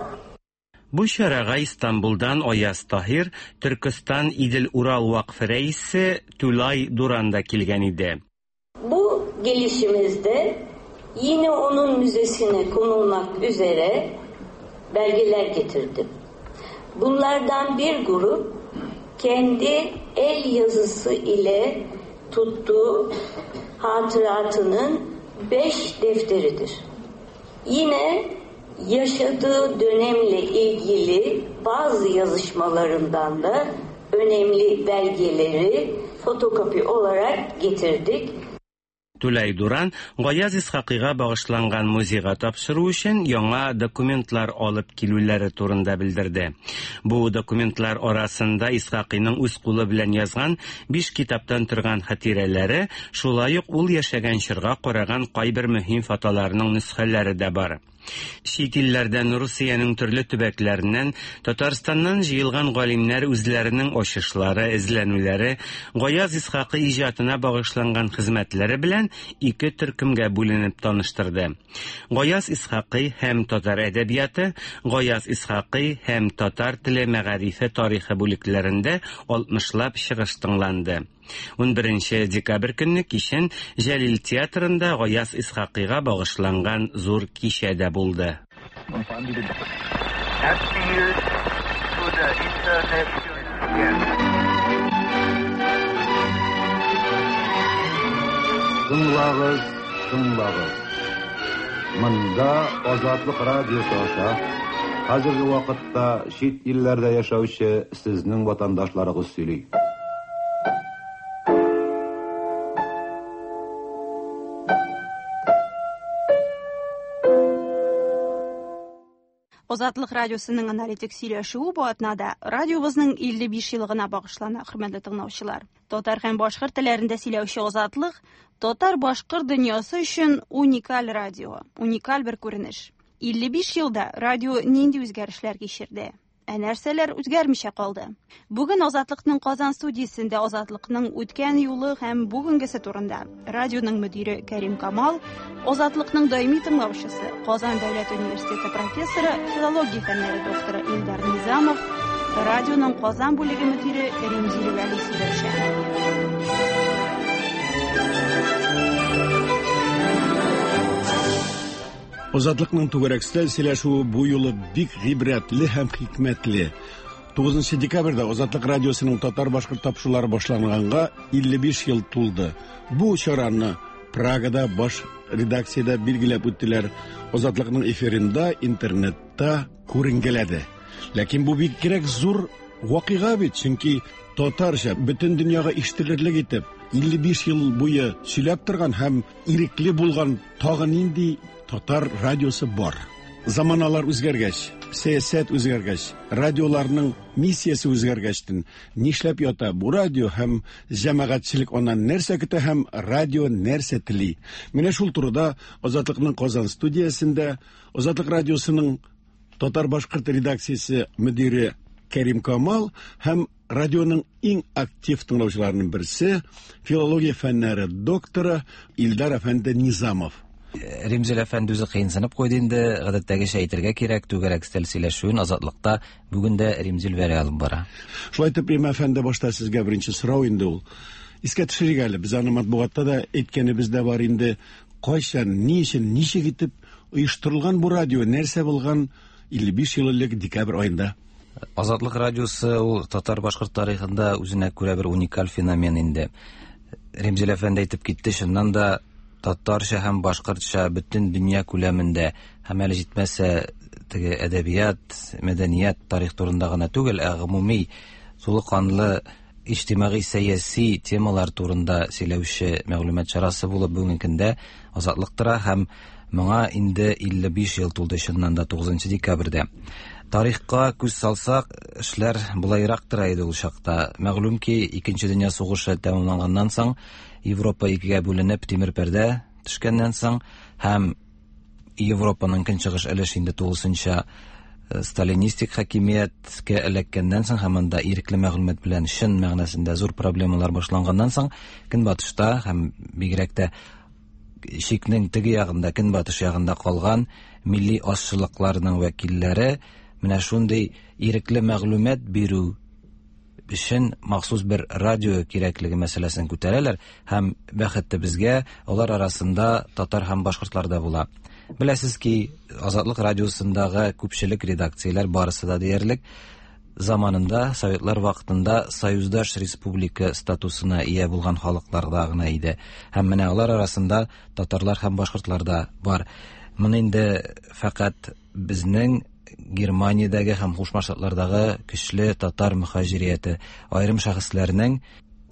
Бу чарага Истанбулдан Аяз Таһир, Төркстан Идел Урал вакфы рәисе Тулай Дуран да килгән иде. Bu gelişimizde yine onun müzesine konulmak üzere belgeler getirdim. Bunlardan bir grup kendi el yazısı ile tuttuğu hatıratının beş defteridir. Yine yaşadığı dönemle ilgili bazı yazışmalarından da önemli belgeleri fotokopi olarak getirdik. Түләй Дуран Гаяз Исхакыйга багышланган музейга тапшыру өчен яңа документлар алып килүләре турында белдерде. Бу документлар арасында Исхакыйның үз кулы белән язган биш китаптан торган хатирәләре, шулай ук ул яшәгән чорга караган кайбер мөһим фотоларның нөсхәләре дә бар. Чит илләрдән Русиянең төрле төбәкләреннән, Татарстаннан җыелган галимнәр үзләренең ачышлары, эзләнүләре, Гаяз Исхакый иҗатына багышланган хезмәтләре белән ике төркемгә бүленеп таныштырды. Гаяз Исхакый һәм татар әдәбияты, Гаяз Исхакый һәм татар теле мәгарифе тарихы бүлекләрендә алтмышлап чыгыш тыңланды. он беренче декабрь көнне кичен Җәлил театрында Гаяз Исхакыйга багышланган зур кичәдә булды. Тыңлагыз, тыңлагыз. Монда Азатлык радиосы аша хәзерге вакытта чит илләрдә яшәүче сезнең ватандашларыгыз сөйли. Азатлык радиосының аналитик сөйләшүе бу атнада радиобызның илле биш елгына багышлана, хөрмәтле тыңлаучылар. Татар һәм башкорт телләрендә сөйләүче Азатлык татар-башкорт дөньясы өчен уникаль радио, уникаль бер күренеш. илле биш елда радио нинди үзгәрешләр кичерде? Ә нәрсәләр үзгәрмичә калды? Бүген Азатлыкның Казан студиясендә Азатлыкның үткән юлы һәм бүгенгесе турында радионың мөдире Кәрим Камал, Азатлыкның даими тыңлаучысы, Казан дәүләт университеты профессоры, филология фәннәре докторы Илдар Низамов, радионың Казан бүлеге мөдире Римзил Вәли сөйләшә. Азатлыкның түгәрәкстәл сөйләшүе бу юлы бик гыйбрәтле һәм хикмәтле. тугызынчы декабрьдә Азатлык радиосының татар-башкорт тапшырулары башланганга илле биш ел тулды. Бу чараны Прагада баш редакциядә билгеләп үттеләр. Азатлыкның эфирында, интернетта күренгәләде. Ләкин бу бик кирәк зур вакыйга бит, чөнки татарча бөтен дөньяга ишетелерлек итеп илле биш ел буе сөйләп торган һәм ирекле булган тагы нинди татар радиосы бар. Заманалар үзгәргәч, сәясәт үзгәргәч, радиоларның миссиясе үзгәргәчтен нишләп ята бу радио һәм җәмәгатьчелек аннан нәрсә көтә һәм радио нәрсә тели? Менә шул турыда Азатлыкның Казан студиясендә Азатлык радиосының татар-башкорт редакциясе мөдире Кәрим Камал һәм радионың иң актив тыңлаучыларының берсе филология фәннәре докторы Илдар әфәнде Низамов. Римзил әфәнде үзе кыйынсынып куйды инде, гадәттәгечә әйтергә кирәк, түгәрәк стәл сөйләшүен Азатлыкта бүген дә Римзил Вәли алып бара. Шулай итеп, Рим әфәнде башта сезгә беренче сорау инде ул. Искә төшерик әле, без аны матбугатта да әйткәнебез дә бар инде. Кайчан, ни өчен, ничек итеп оештырылган бу радио, нәрсә булган илле биш ел элек декабрь аенда? Азатлык радиосы ул татар-башкорт тарихында үзенә күрә бер уникаль феномен инде. Римзил әфәнде әйтеп китте, шуннан да татарча һәм башкортча бөтен дөнья күләмендә һәм әле җитмәсә теге әдәбият, мәдәният, тарих турында гына түгел, ә гомуми сулыканлы иҗтимагый сәяси темалар турында сөйләүче мәгълүмат чарасы булып бүгенге көндә Азатлык тора һәм моңа инде илле биш ел тулды, шуннан да тугызынчы декабрьдә. Тарихка күз салсак, эшләр булайрак тора иде ул чакта. Мәгълүм ки, икенче дөнья сугышы тәмамланганнан соң Европа икегә бүленеп тимер пәрдә төшкәннән соң һәм Европаның көнчыгыш өлеше инде тулысынча сталинистик хакимияткә эләккәннән соң һәм анда ирекле мәгълүмат белән чын мәгънәсендә зур проблемалар башланганнан соң Көнбатышта һәм бигрәк тә шикнең теге ягында, Көнбатыш ягында калган милли ашчылыкларның вәкилләре менә шундый ирекле мәгълүмат бирү өчен махсус бер радио кирәклеге мәсьәләсен күтәрәләр һәм бәхетле безгә алар арасында татар һәм башкортлар да була. Беләсез ки, Азатлык радиосындагы күпчелек редакцияләр барысы да диярлек заманында, Советлар вакытында Союздаш республика статусына ия булган халыкларда гына иде. Һәм менә алар арасында татарлар һәм башкортлар да бар. Моны инде фақат безнең Германиядәге һәм Кушма Штатлардагы көчле татар мөхаҗирияте, аерым шәхесләрнең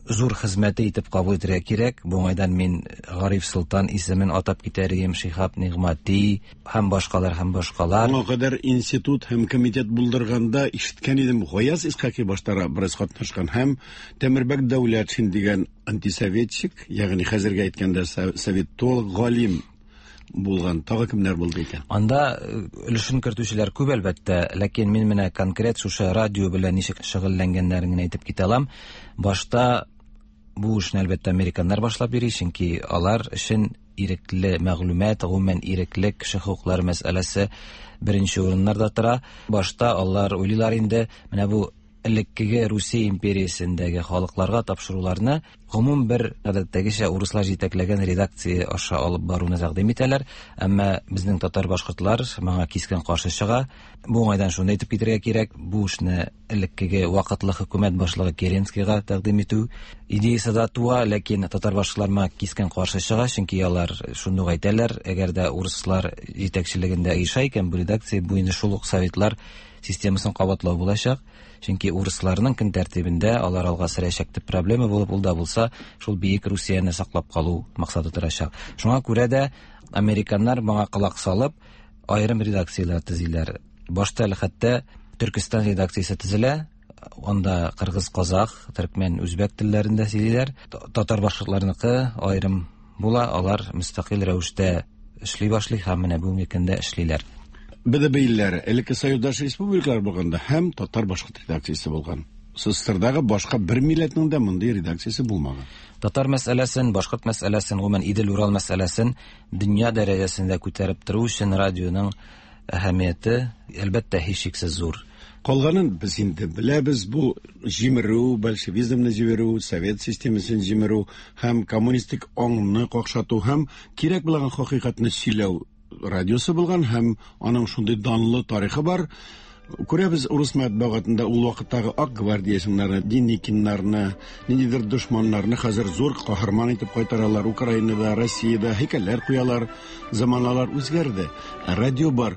зур хезмәте итеп кабул итәргә кирәк. Бу уңайдан мин Гариф Солтан исемен атап китәргә, Шихаб Нигъмати һәм башкалар һәм башкалар. Аңа кадәр институт һәм комитет булдырганда ишеткән идем, Гаяз Исхаки баштара бераз катнашкан һәм Тәмербәк Дәүләтшин дигән антисоветчик, ягъни хәзергә әйткәндә советолог, галим булган. Тагы кемнәр булды икән? Анда өлешен кертүчеләр күп әлбәттә, ләкин мин менә конкрет шушы радио белән ничек шөгыльләнгәннәрен генә әйтеп китә алам. Башта бу эшне әлбәттә американнар башлап йөри, чөнки алар өчен ирекле мәгълүмат, гомумән иреклек, кеше хукуклары мәсьәләсе беренче урыннарда тора. Башта алар уйлыйлар инде, менә бу элеккеге Русия империясендәге халыкларга тапшыруларны гомум бер гадәттәгечә урыслар җитәкләгән редакция аша алып баруны тәкъдим итәләр, әмма безнең татар башкортлар моңа кискен каршы чыга. Бу уңайдан шуны әйтеп китәргә кирәк, бу эшне элеккеге вакытлы хөкүмәт башлыгы Керенскийга тәкъдим итү идеясе да туа, ләкин татар башкалар моңа кискен каршы чыга, чөнки алар шуны әйтәләр, әгәр дә урыслар җитәкчелегендә иша икән бу редакция, бу инде шул ук советлар системасын кабатлау булачак. Чөнки урысларның көн тәртибендә алар алга сөрәчәк дип проблема булып, ул да булса, шул бийек Русияны саклап калу максаты торачак. Шуңа күрә дә американнар моңа кылак салып, аерым редакцияләр төзиләр. Башта әле хәтта Төркстан редакциясе төзелә, анда кыргыз, казак, төркмән, үзбәк телләрендә сөйлиләр. Татар башкортларныкы аерым була, алар мөстәкыйль рәвештә эшли башлый һәм менә бүгенге көндә эшлиләр. БДБилләр, элекке Союздаш республикалар булганда һәм татар башкорт редакциясе булган. СССРдагы башка бер милләтнең дә мондый редакциясе булмаган. Татар мәсьәләсен, башкорт мәсьәләсен, гомумән Идел-Урал мәсьәләсен дөнья дәрәҗәсендә күтәреп тору өчен радионың әһәмияте әлбәттә һичшиксез зур. Калганын без инде беләбез, бу җимерү, большевизмны җимерү, совет системасын җимерү һәм коммунистик аңны какшату һәм кирәк булган хакыйкатьне сөйләү радиосы булган һәм аның шундый данлы тарихы бар. Күрәбез урыс матбугатында ул вакыттагы ак гвардиячыларны, Деникиннарны, ниндидер дошманнарны хәзер зур каһарман итеп кайтаралар. Украинада, Россиядә һәйкәлләр куялар. Заманалар үзгәрде. Радио бар.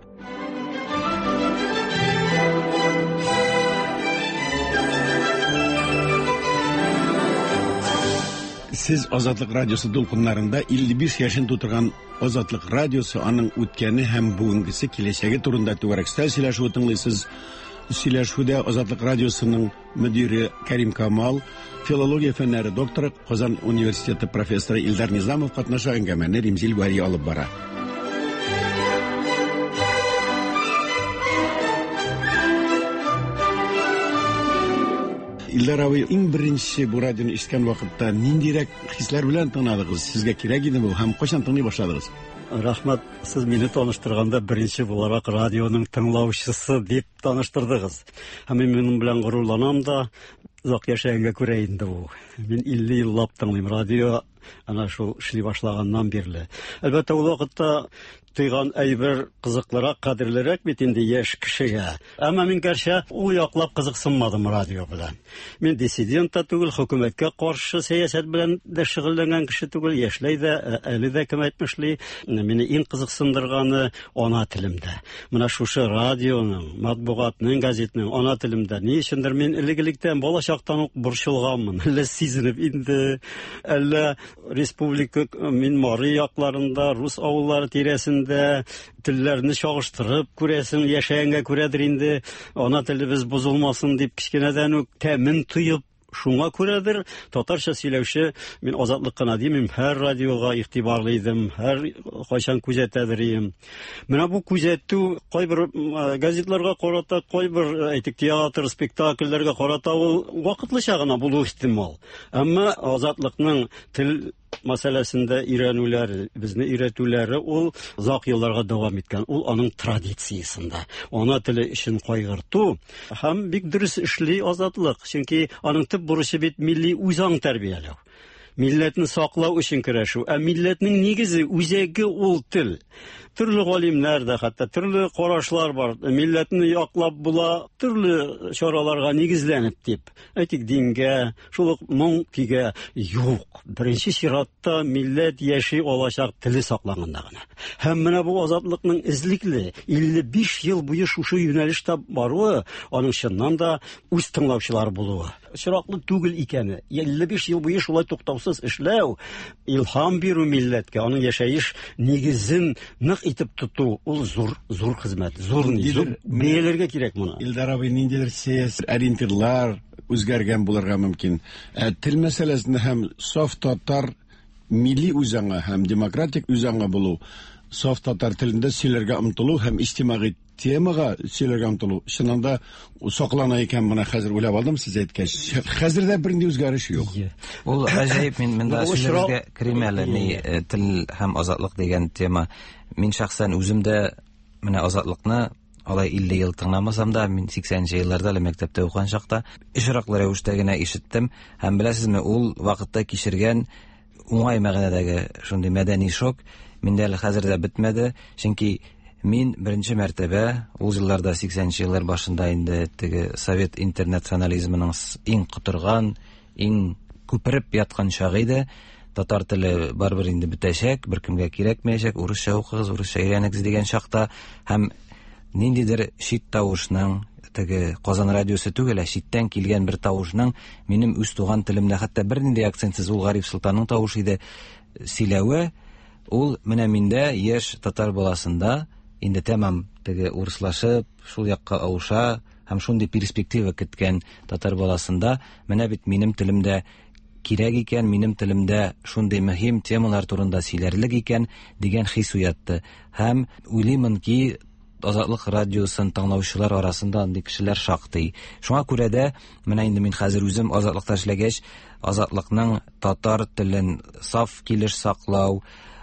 Сез Азатлык радиосы дулкыннарында илле биш яшен тутырган Азатлык радиосы, аның үткәне һәм бүгенгесе, киләчәге турында түгәрәкстә сөйләшү тыңлыйсыз. Сөйләшүдә Азатлык радиосының мөдире Кәрим Камал, филология фәннәре докторы, Казан университеты профессоры Илдар Низамов катнаша, әңгәмәне Римзил Вәли алып бара. Илдар абый, иң беренче бу радионы ишеткән вакытта ниндирәк хисләр белән тыңладыгыз? Сезгә кирәк идеме бу һәм кайчан тыңлый башладыгыз? Рәхмәт, сез мине таныштырганда беренче буларак радионың тыңлаучысы дип таныштырдыгыз. Һәм мин моның белән горурланам да, озак яшәгәнгә күрә инде бу. Мин илле еллап тыңлыйм радио, ана шул эшли башлаганнан бирле. Әлбәттә, ул вакытта тыйган әйбер кызыклырак, кадерлерәк бит инде яшь кешегә. Әмма мин гәрчә ул яклап кызыксынмадым радио белән. Мин диссидент та түгел, хөкүмәткә каршы сәясәт белән дә шөгыльләнгән кеше түгел, яшьләй дә, әле дә кем әйтмешли, мине иң кызыксындырганы ана телемдә. Менә шушы радионың, матбугатның, газетның ана телемдә ни өчендер мин элек-электән балачактан ук борчылганмын. Әллә сизенеп инде, әллә республика мин Мари якларында, рус авыллары тирәсендә телләрне чагыштырып күрәсен, яшәгәнгә күрәдер инде, ана телебез бозылмасын дип кичкенәдән үк тәмен туеп, шуңа күрәдер татарча сөйләүче мин Азатлык кына димим, һәр радиога игътибарлы идем, һәр кайчан күзәтәдер идем. Менә бу күзәтү кайбер газетларга карата, кайбер әйтик театр, спектакльләргә карата ул вакытлыча гына булу ихтимал. Әмма Азатлыкның тел мәсьәләсендә өйрәнүләр, безне өйрәтүләре ул озак елларга дәвам иткән. Ул аның традициясендә. Ана теле өчен кайгырту һәм бик дөрес эшли Азатлык, чөнки аның төп бурычы бит милли үзаң тәрбияләү. Милләтне саклау өчен көрәшү. Ә милләтнең нигезе, үзәге ул тел. Төрле галимнәр дә, хәтта төрле карашлар бар. Милләтне яклап була, төрле чараларга нигезләнеп дип. Әйтик, дингә, шул ук моң тигә юк. Беренче чиратта милләт яши алачак теле саклаганда гына. Һәм менә бу Азатлыкның излекле илле биш ел буе шушы юнәлештә баруы, аның чыннан да үз тыңлаучылар булуы. очраклы түгел икәне. илле биш ел буе шулай туктаусыз эшләү, илһам бирү милләткә, аның яшәеш нигезен нык итеп тоту, ул зур, зур хезмәт, зур ни, зур бәяләргә кирәк моны. Илдар абый, ниндидер сәяси ориентирлар үзгәргән булырга мөмкин. Тел мәсьәләсендә һәм саф татар милли үзаңа һәм демократик үзаңа булу, саф татар телендә сөйләргә омтылу һәм иҗтимагый темага сөйләргә омтылу, чынында саклана икән, моны хәзер уйлап алдым сез әйткәч. Хәзердә бернинди үзгәреш юк. Ул гаҗәеп, мин монда сүзләргә керим әле, ни тел һәм азатлык дигән тема. Мин шәхсән үземдә менә азатлыкны алай илле ел тыңламасам да, мин сиксәненче елларда әле мәктәптә укыган чакта ишраклы рәвештә генә ишеттем һәм беләсезме, ул вакытта кичергән уңай мәгънәдәге шундый мәдәни шок миндә әле хәзердә бетмәде, чөнки мин беренче мәртәбә ул елларда сиксәненче еллар башында инде теге совет интернационализмының иң котырган, иң күпереп яткан чагы иде. Татар теле барбер инде бетәчәк, беркемгә кирәкмәячәк, урысча укыгыз, урысча өйрәнегез дигән чакта һәм ниндидер чит тавышның, теге Казан радиосы түгел, ә читтән килгән бер тавышның минем үз туган телемдә, хәтта бернинди акцентсыз, ул Гариф Солтанның тавышы иде, сөйләве, ул менә миндә яшь татар баласында инде тәмам теге урыслашып, шул якка ауша һәм шундый перспектива көткән татар баласында менә бит минем телемдә кирәк икән, минем телемдә шундый мөһим темалар турында сөйләрлек икән дигән хис уятты. Һәм уйлыймын ки, Азатлык радиосын тыңлаучылар арасында андый кешеләр шактый. Шуңа күрә дә менә инде мин хәзер үзем азатлыкта эшләгәч, азатлыкның татар телен саф килеш саклау,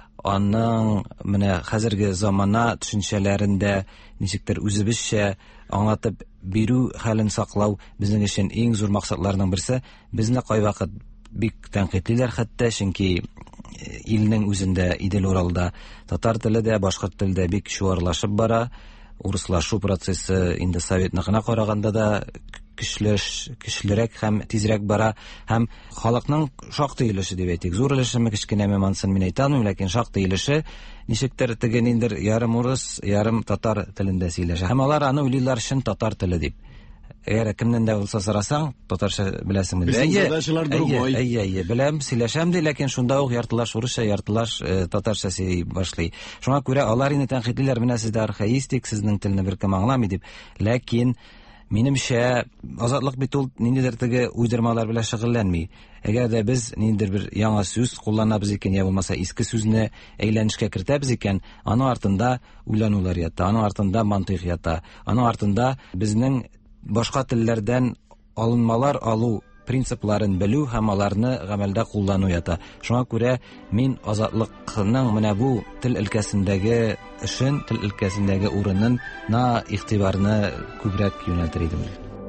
аның менә хәзерге замана төшенчәләрендә ничектер үзебезчә аңлатып бирү хәлен саклау безнең өчен иң зур максатларның берсе. Безне кайвакыт бик тәнкыйтьлиләр, хәтта чөнки илнең үзендә, Идел Уралда татар теле дә, башкорт теле дә бик чуарлашып бара. Урыслашу процессы инде советныкына караганда да көчлеш, көчлерәк һәм тизрәк бара, һәм халыкның шактый өлеше дип әйтик. Зур өлешеме, кечкенәме мансын мин әйтә алмыйм, ләкин шактый өлеше ничектер теге ниндер ярым урыс, ярым татар телендә сөйләшә. Һәм алар аны уйлыйлар өчен татар теле дип. Әгәр кемнән дә булса сорасаң, татарча беләсеңме? Әйе, әйе, әйе, беләм, сөйләшәм ди, ләкин шунда ук яртылаш урысча, яртылаш татарча сөйләй башлый. Шуңа күрә алар инде тәнкыйтьлиләр, менә сездә архаистик, сезнең телне беркем аңламый дип. Ләкин минемчә азатлык бит ул ниндидер теге уйдырмалар белән шөгыльләнми. Әгәр дә без ниндидер бер яңа сүз кулланабыз икән, я булмаса иске сүзне әйләнешкә кертәбез икән, аның артында уйланулар ята, аның артында мантыйк ята, аның артында безнең башка телләрдән алынмалар алу принципларын белү һәм аларны гамәлдә куллану ята. Шуңа күрә мин азатлыкның менә бу тел өлкәсендәге эшен, тел өлкәсендәге урынын на игътибарны күбрәк юнәлтер идем.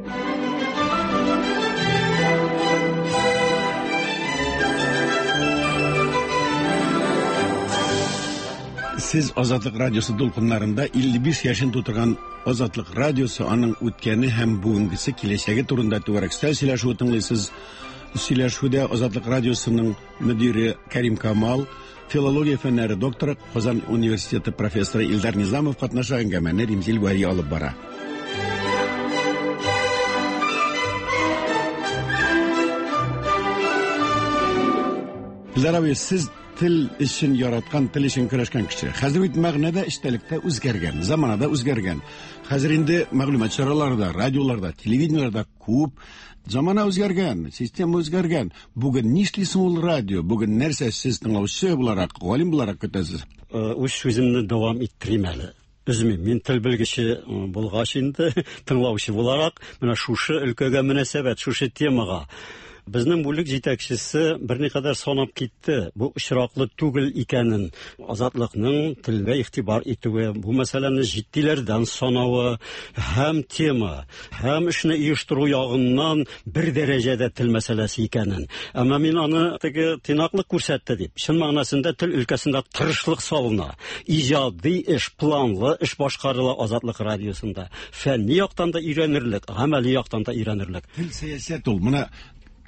Сез Азатлык радиосы дулкыннарында илле биш яшын тутырган Азатлык радиосы, аның үткәне һәм бүгенгесе, киләчәге турында түгәрәк сөйләшү тыңлыйсыз. Сөйләшүдә Азатлык радиосының мөдире Кәрим Камал, филология фәннәре докторы, Казан университеты профессоры Илдар Низамов катнаша, әңгәмәне Римзил Вәли алып бара. Илдар абый, сез тел өчен яраткан, тел өчен көрәшкән кеше. Хәзер бит мәгънәдә, эчтәлектә үзгәргән, заманада үзгәргән. Хәзер инде мәгълүмат чараларында, радиоларда, телевидениеларда күп замана үзгәргән, система үзгәргән. Бүген нишлисең ул радио? Бүген нәрсә сез тыңлаучы буларак, галим буларак көтәсез? Үз сүземне дәвам иттерим әле. Үзем мин тел белгече булгач инде, тыңлаучы буларак, менә шушы өлкәгә мөнәсәбәт, шушы темага безнең бүлек җитәкчесе берникадәр санап китте. Бу очраклы түгел икәнен, азатлыкның телгә игътибар итүе, бу мәсьәләне җиттиләрдән санавы һәм тема, һәм эшне оештыру ягыннан бер дәрәҗәдә тел мәсьәләсе икәнен. Әмма мин аны теге тыйнаклык күрсәтте дип, чын мәгънәсендә тел өлкәсендә тырышлык салына, иҗади эш, планлы эш башкарыла Азатлык радиосында. Фәнни яктан да өйрәнерлек, гамәли яктан да өйрәнерлек. Тел сәясәт ул. Менә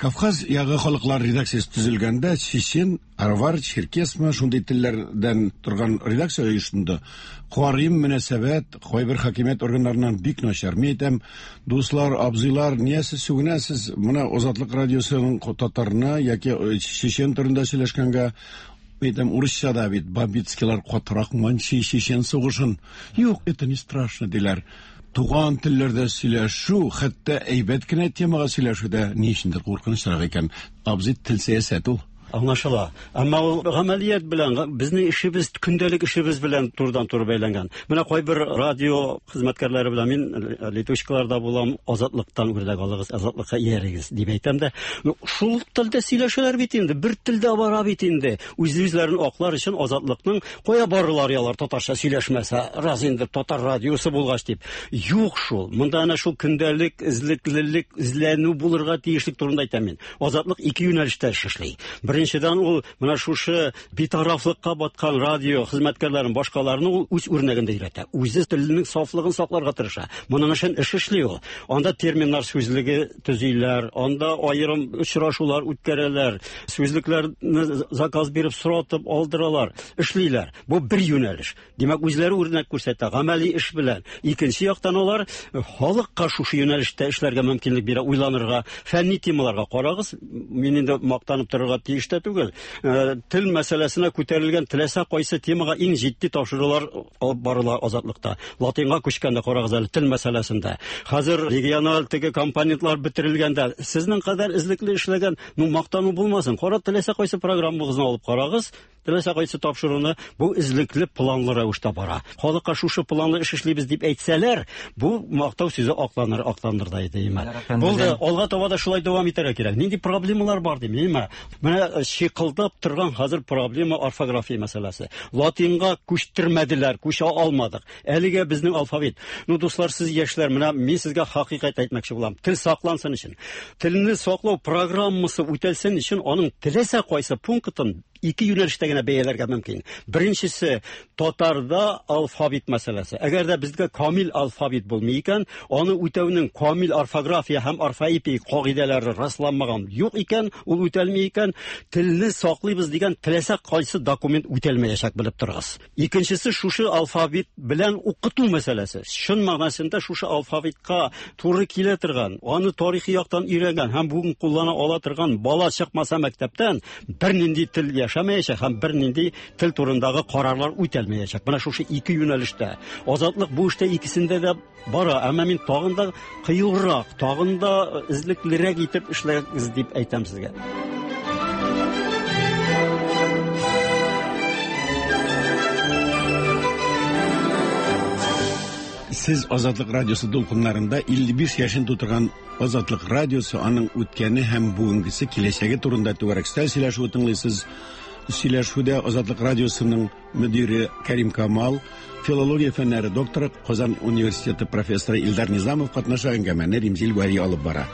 Кавказ ягы халыклар редакциясы төзелгәндә чечен, арвар, черкесма шундый телләрдән торган редакция оештырды. Куарым мөнәсәбәт кайбер хакимият органнарыннан бик начар. Мен әйтәм, дуслар, абзыйлар, ниясе сүгенәсез моны Азатлык радиосының татарына яки чечен турында сөйләшкәнгә Этом урысчада бит бабицкилар катырак манчи чечен сугышын. Юк, это не страшно диләр. Туган телләрдә сөйләшү, хәтта әйбәт кенә темага сөйләшүдә ни өчендер куркынычрак икән. Абзый тел сәясәт ул. Аңлашыла. Әмма ул гамәлият белән, безнең эшебез, көндәлек эшебез белән турыдан туры бәйләнгән. Менә кайбер радио хезмәткәрләре белән мин летучкаларда булам, Азатлыктан үрнәк алыгыз, Азатлыкка иярегез дип әйтәм дә, шул телдә сөйләшәләр бит инде, бер телдә бара бит инде. Үз-үзләрен аклар өчен Азатлыкның кая барылар ялар татарча сөйләшмәсә, раз инде татар радиосы булгач дип. Юк шул. Монда әнә шул көндәлек, излеклелек, изләнү булырга тиешлек турында әйтәм мин. Азатлык ике юнәлештә эшли. Беренчедән ул менә шушы битарафлыкка баткан радио хезмәткәрләрен башкаларны ул үз үрнәгендә өйрәтә. Үзе теленең сафлыгын сакларга тырыша. Моның өчен эш эшли ул. Анда терминнар сүзлеге төзиләр, анда аерым очрашулар үткәрәләр, сүзлекләрне заказ биреп соратып алдыралар, эшлиләр. Бу бер юнәлеш. Димәк, үзләре үрнәк күрсәтә, гамәли эш белән. Икенче яктан алар халыкка шушы юнәлештә эшләргә мөмкинлек бирә, уйланырга, фәнни темаларга карагыз. Мин инде мактанып торырга тиеш түгел. Тел мәсьәләсенә күтәрелгән теләсә кайсы темага иң җитди тапшырулар алып барыла Азатлыкта. Латинга күчкәндә карагыз әле тел мәсьәләсендә. Хәзер региональ теге компонентлар бетерелгәндә сезнең кадәр излекле эшләгән, ну мактану булмасын. Кара теләсә кайсы программагызны алып карагыз. Теләсә кайсы тапшыруны бу излекле планлы рәвештә бара. Халыкка шушы планлы эш эшлибез дип әйтсәләр, бу мактау сүзе акланыр, акланыр да иде имә. Булды, алга таба да шулай дәвам итәргә кирәк. Нинди проблемалар бар дим, имә. Менә шикылдап торган хәзер проблема орфография мәсьәләсе. Латинга күчтермәделәр, күчә алмадык. Әлегә безнең алфавит. Ну, дуслар, сез яшьләр, менә мин сезгә хакыйкать әйтмәкче булам. Тел саклансын өчен. Телне саклау программасы үтәлсен өчен аның теләсә кайсы пунктын ике юнәлештә генә бәяләргә мөмкин. Беренчесе татарда алфавит мәсьәләсе. Әгәр дә бездә камил алфавит булмый икән, аны үтәүнең камил орфография һәм орфоэпия кагыйдәләре расланмаган юк икән, ул үтәлми икән, телне саклыйбыз дигән теләсә кайсы документ үтәлмәячәк белеп торгыз. Икенчесе шушы алфавит белән укыту мәсьәләсе. Шун мәгънәсендә шушы алфавитка туры килә торган, аны тарихи яктан өйрәнгән һәм бүген куллана ала торган бала чыкмаса мәктәптән бернинди тел яшәмәячәк һәм бернинди тел турындагы карарлар үтәлмәячәк. Менә шушы ике юнәлештә. Азатлык бу эштә икесендә дә бара, әмма мин тагын да кыюрак, тагын да излеклерәк итеп эшләгез дип әйтәм сезгә. Сез Азатлык радиосы дулкыннарында илле биш яшын тутырган Азатлык радиосы аның үткәне һәм бүгенгесе киләчәге турында түгәрәкстә сөйләшү тыңлыйсыз. Сөйләшүдә Азатлык радиосының мөдире Кәрим Камал, филология фәннәре докторы, Казан университеты профессоры Илдар Низамов катнаша әңгәмәне Римзил Вәри алып бара.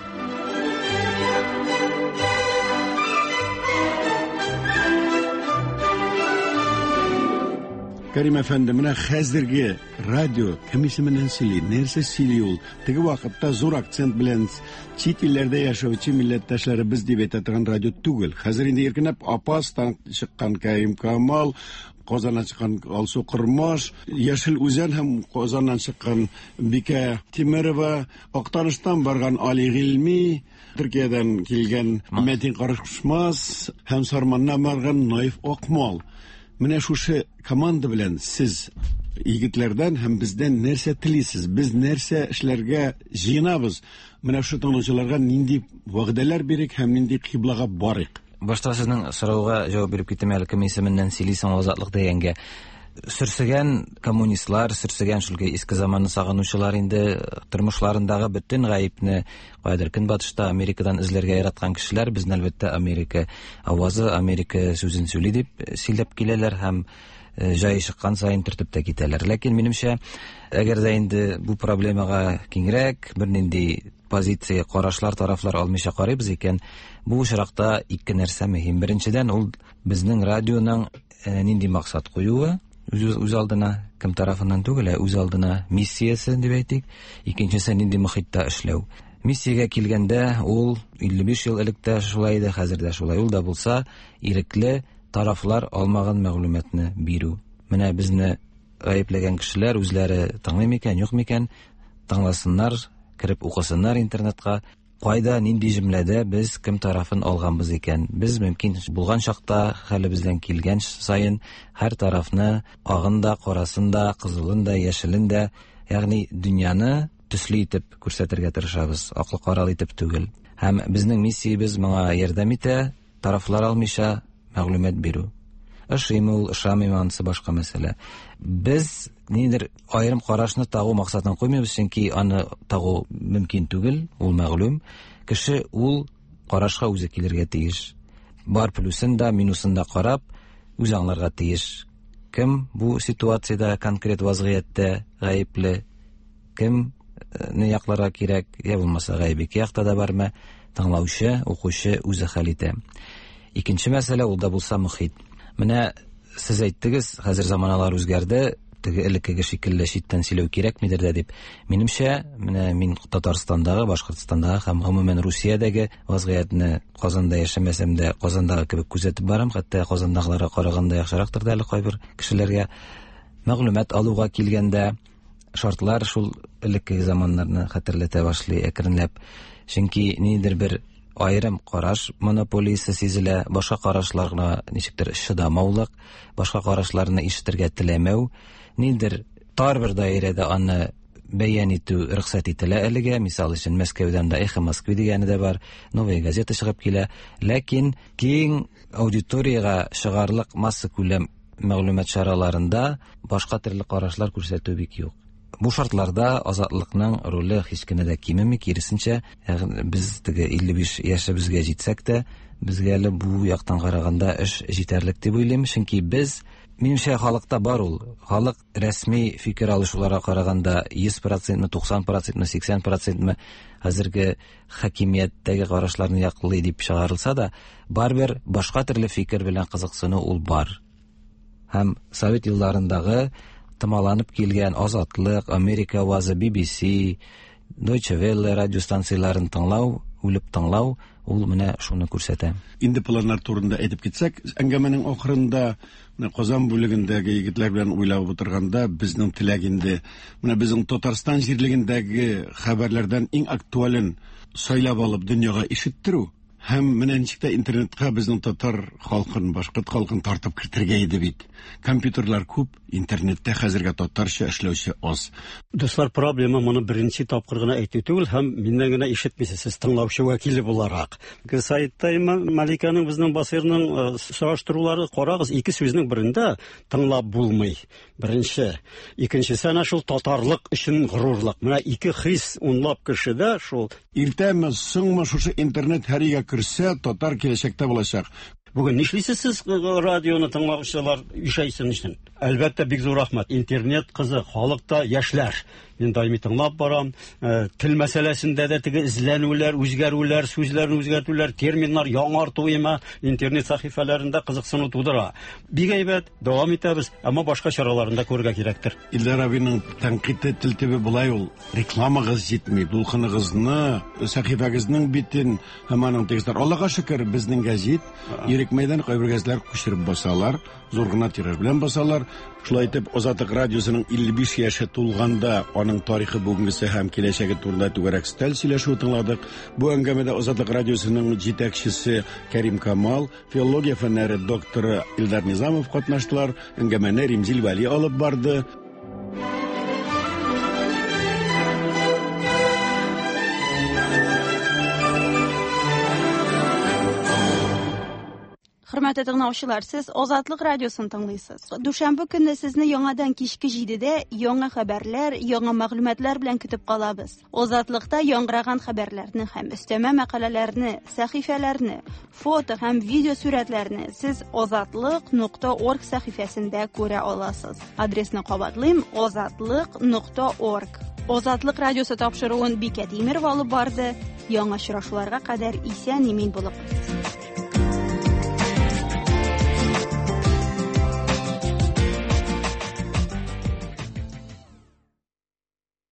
Кәрим әфәнде, менә хәзерге радио кем исеменнән сөйли, нәрсә сөйли ул? Теге вакытта зур акцент белән чит илләрдә яшәүче милләттәшләребез дип әйтә торган радио түгел. Хәзер инде иркенләп Апастан чыккан Кәрим Камал, Казаннан чыккан Алсу Кырмаш, Яшел Үзән һәм Казаннан чыккан Бикә Тимерова, Актаныштан барган Али Гыйльми, Төркиядән килгән Мәтин Карышмас һәм Сарманнан барган Наиф Акмал. Менә шушы команда белән сез егетләрдән һәм бездән нәрсә телисез? Без нәрсә эшләргә җыенабыз? Менә шу тыңлаучыларга нинди вәгъдәләр бирик һәм нинди кыйблага барык? Башта сезнең сорауга җавап биреп китәм әле, кем исеменнән сөйлисең Азатлык дигәнгә. Сөрсегән коммунистлар, сөрсегән шулкы иске заманны сагынучылар инде тормышларындагы бөтен гаепне кайдыр Көнбатышта Америкадан эзләргә яраткан кешеләр безне әлбәттә Америка авазы, Америка сүзен сөйли дип сөйләп киләләр һәм җай чыккан саен төртеп тә китәләр. Ләкин минемчә, әгәр дә инде бу проблемага киңрәк бернинди позиция, карашлар, тарафлар алмыйча карыйбыз икән, бу очракта ике нәрсә мөһим. Беренчедән, ул безнең радионың нинди максат куюы, үз үз алдына, кем тарафыннан түгел, үз алдына миссиясе дип әйтик. Икенчесе, нинди мөхиттә эшләү. Миссиягә килгәндә, ул илле биш ел элек тә шулай иде, хәзер дә шулай. Ул да булса, ирекле тарафлар алмаган мәгълүматны бирү. Менә безне гаепләгән кешеләр үзләре тыңлый микән, юк микән, тыңласыннар, кирип укысыннар интернетка. Кайда, нинди җөмләдә без кем тарафын алганбыз икән? Без мөмкин булган чакта, хәле бездән килгән сайын һәр тарафны, агын да, карасын да, кызылын да, яшелен дә, ягъни дөньяны төсле итеп күрсәтергә тырышабыз, аклы-каралы итеп түгел. Һәм безнең миссиябез моңа ярдәм итә, тарафлар алмыйча мәгълүмат бирү. Ышыймы ул, ышамыймы, анысы башка мәсьәлә. Без нидер аерым карашны тагу максатын куймыйбыз, чөнки аны тагу мөмкин түгел, ул мәгълүм. Кеше ул карашка үзе килергә тиеш. Бар плюсын да, минусын да карап, үзе аңларга тиеш. Кем бу ситуациядә конкрет вазгыятьтә гаепле, кем не якларга кирәк, я булмаса гаеби якта да бармы, тыңлаучы, укучы үзе хәл итә. Икенче мәсьәлә ул да булса мөхит. Менә сез әйттегез, хәзер заманалар үзгәрде, теге элеккеге шикелле читтән сөйләү кирәкмидер дә дип. Минемчә, менә мин Татарстандагы, Башкортостандагы һәм гомумән Русиядәге вазгыятьне Казанда яшәмәсәм дә, Казандагы кебек күзәтеп барам, хәтта Казандагыларга караганда яхшырактыр да әле кайбер кешеләргә. Мәгълүмат алуга килгәндә шартлар шул элеккеге заманнарны хәтерләтә башлый әкренләп. Чөнки нидер бер аерым караш монополиясе сизелә, башка карашларга ничектер шыдамаулык, башка карашларны ишетергә теләмәү, нидер тар бер даирәдә аны бәян итү рөхсәт ителә әлегә. Мисал өчен Мәскәүдән да Эхо Москвы дигәне дә бар, Новая газета чыгып килә, ләкин киң аудиторияга чыгарлык масса күләм мәгълүмат чараларында башка төрле карашлар күрсәтү бик юк. Бу шартларда азатлыкның роле һич кенә дә кимеми, киресенчә, без теге илле биш яшебезгә җитсәк тә, безгә әле бу яктан караганда эш җитәрлек дип уйлыйм, чөнки без, минемчә, халыкта бар ул. Халык рәсми фикер алышуларга караганда йөз процент, туксан процент, сиксән процент хәзерге хакимияттәге карашларны яклый дип чыгарылса да, барбер башка төрле фикер белән кызыксыну ул бар. Һәм Совет елларындагы тымаланып килгән Азатлык, Америка авазы, би би си, Deutsche Welle радиостанцияларын тыңлау, үлеп тыңлау, ул менә шуны күрсәтә. Инде планнар турында әйтеп китсәк, әңгәмәнең ахырында Казан бүлегендәге егетләр белән уйлап утырганда, безнең теләгендә, менә безнең Татарстан җирлегендәге хәбәрләрдән иң актуален сайлап алып дөньяга ишеттерү. Һәм менә ничек тә интернетка безнең татар халкын, башкорт халкын тартып кертергә иде бит. Компьютерлар күп, интернетта хәзергә татарча эшләүче аз. Дуслар, проблема моны беренче тапкыр гына әйтү түгел, һәм миннән генә ишетмисез, сез тыңлаучы вәкиле буларак. Сайтта Маликаның, безнең Басирның сораштырулары карагыз, ике сүзнең берендә тыңлап булмый. Беренче, икенчесе ана шул татарлык өчен горурлык. Менә ике хис унлап кешедә шул. Иртәме, соңмы шушы интернет һәригә керсә, татар киләчәктә булачак. Бүген нишлисез сез радионы тыңлаучылар ишәйсен өчен? Әлбәттә, бик зур рәхмәт. Интернет кызы, халыкта яшьләр. Мин даими тыңлап барам. Тел мәсьәләсендә дә теге эзләнүләр, үзгәрүләр, сүзләрне үзгәртүләр, терминнар яңартуыма интернет сәхифәләрендә кызыксыну тудыра. Бик әйбәт, дәвам итәбез, әмма башка чараларында күрергә кирәктер. Илдар абыйның тәнкыйть телтебе булай ул. Рекламагыз җитми, дулкыныгызны, сәхифәгезнең битен һәм аның текстар. Аллага шөкер, безнең гәзит ирекмәйдән кайбер гәзитләр күчереп басалар, зур гына тираж белән басалар. Шулай итеп, Азатлык радиосының илле биш яше тулганда аның тарихы, бүгенгесе һәм киләчәге турында түгәрәк стәл сөйләшү тыңладык. Бу әңгәмәдә Азатлык радиосының җитәкчесе Кәрим Камал, филология фәннәре докторы Илдар Низамов катнаштылар. Әңгәмәне Римзил Вәли алып барды. Хөрмәтле тыңлаучылар, сез Азатлык радиосын тыңлыйсыз. Дүшәмбе көнне сезне яңадан кичке җидедә яңа хәбәрләр, яңа мәгълүматлар белән көтеп калабыз. Азатлыкта яңгыраган хәбәрләрне һәм өстәмә мәкаләләрне, сәхифәләрне, фото һәм видео сурәтләрне сез азатлык нокта орг сәхифәсендә күрә аласыз. Адресны кабатлыйм: азатлык нокта орг. Азатлык радиосы тапшыруын Бикә Тимерова алып барды. Яңа очрашуларга кадәр исән-имин булып.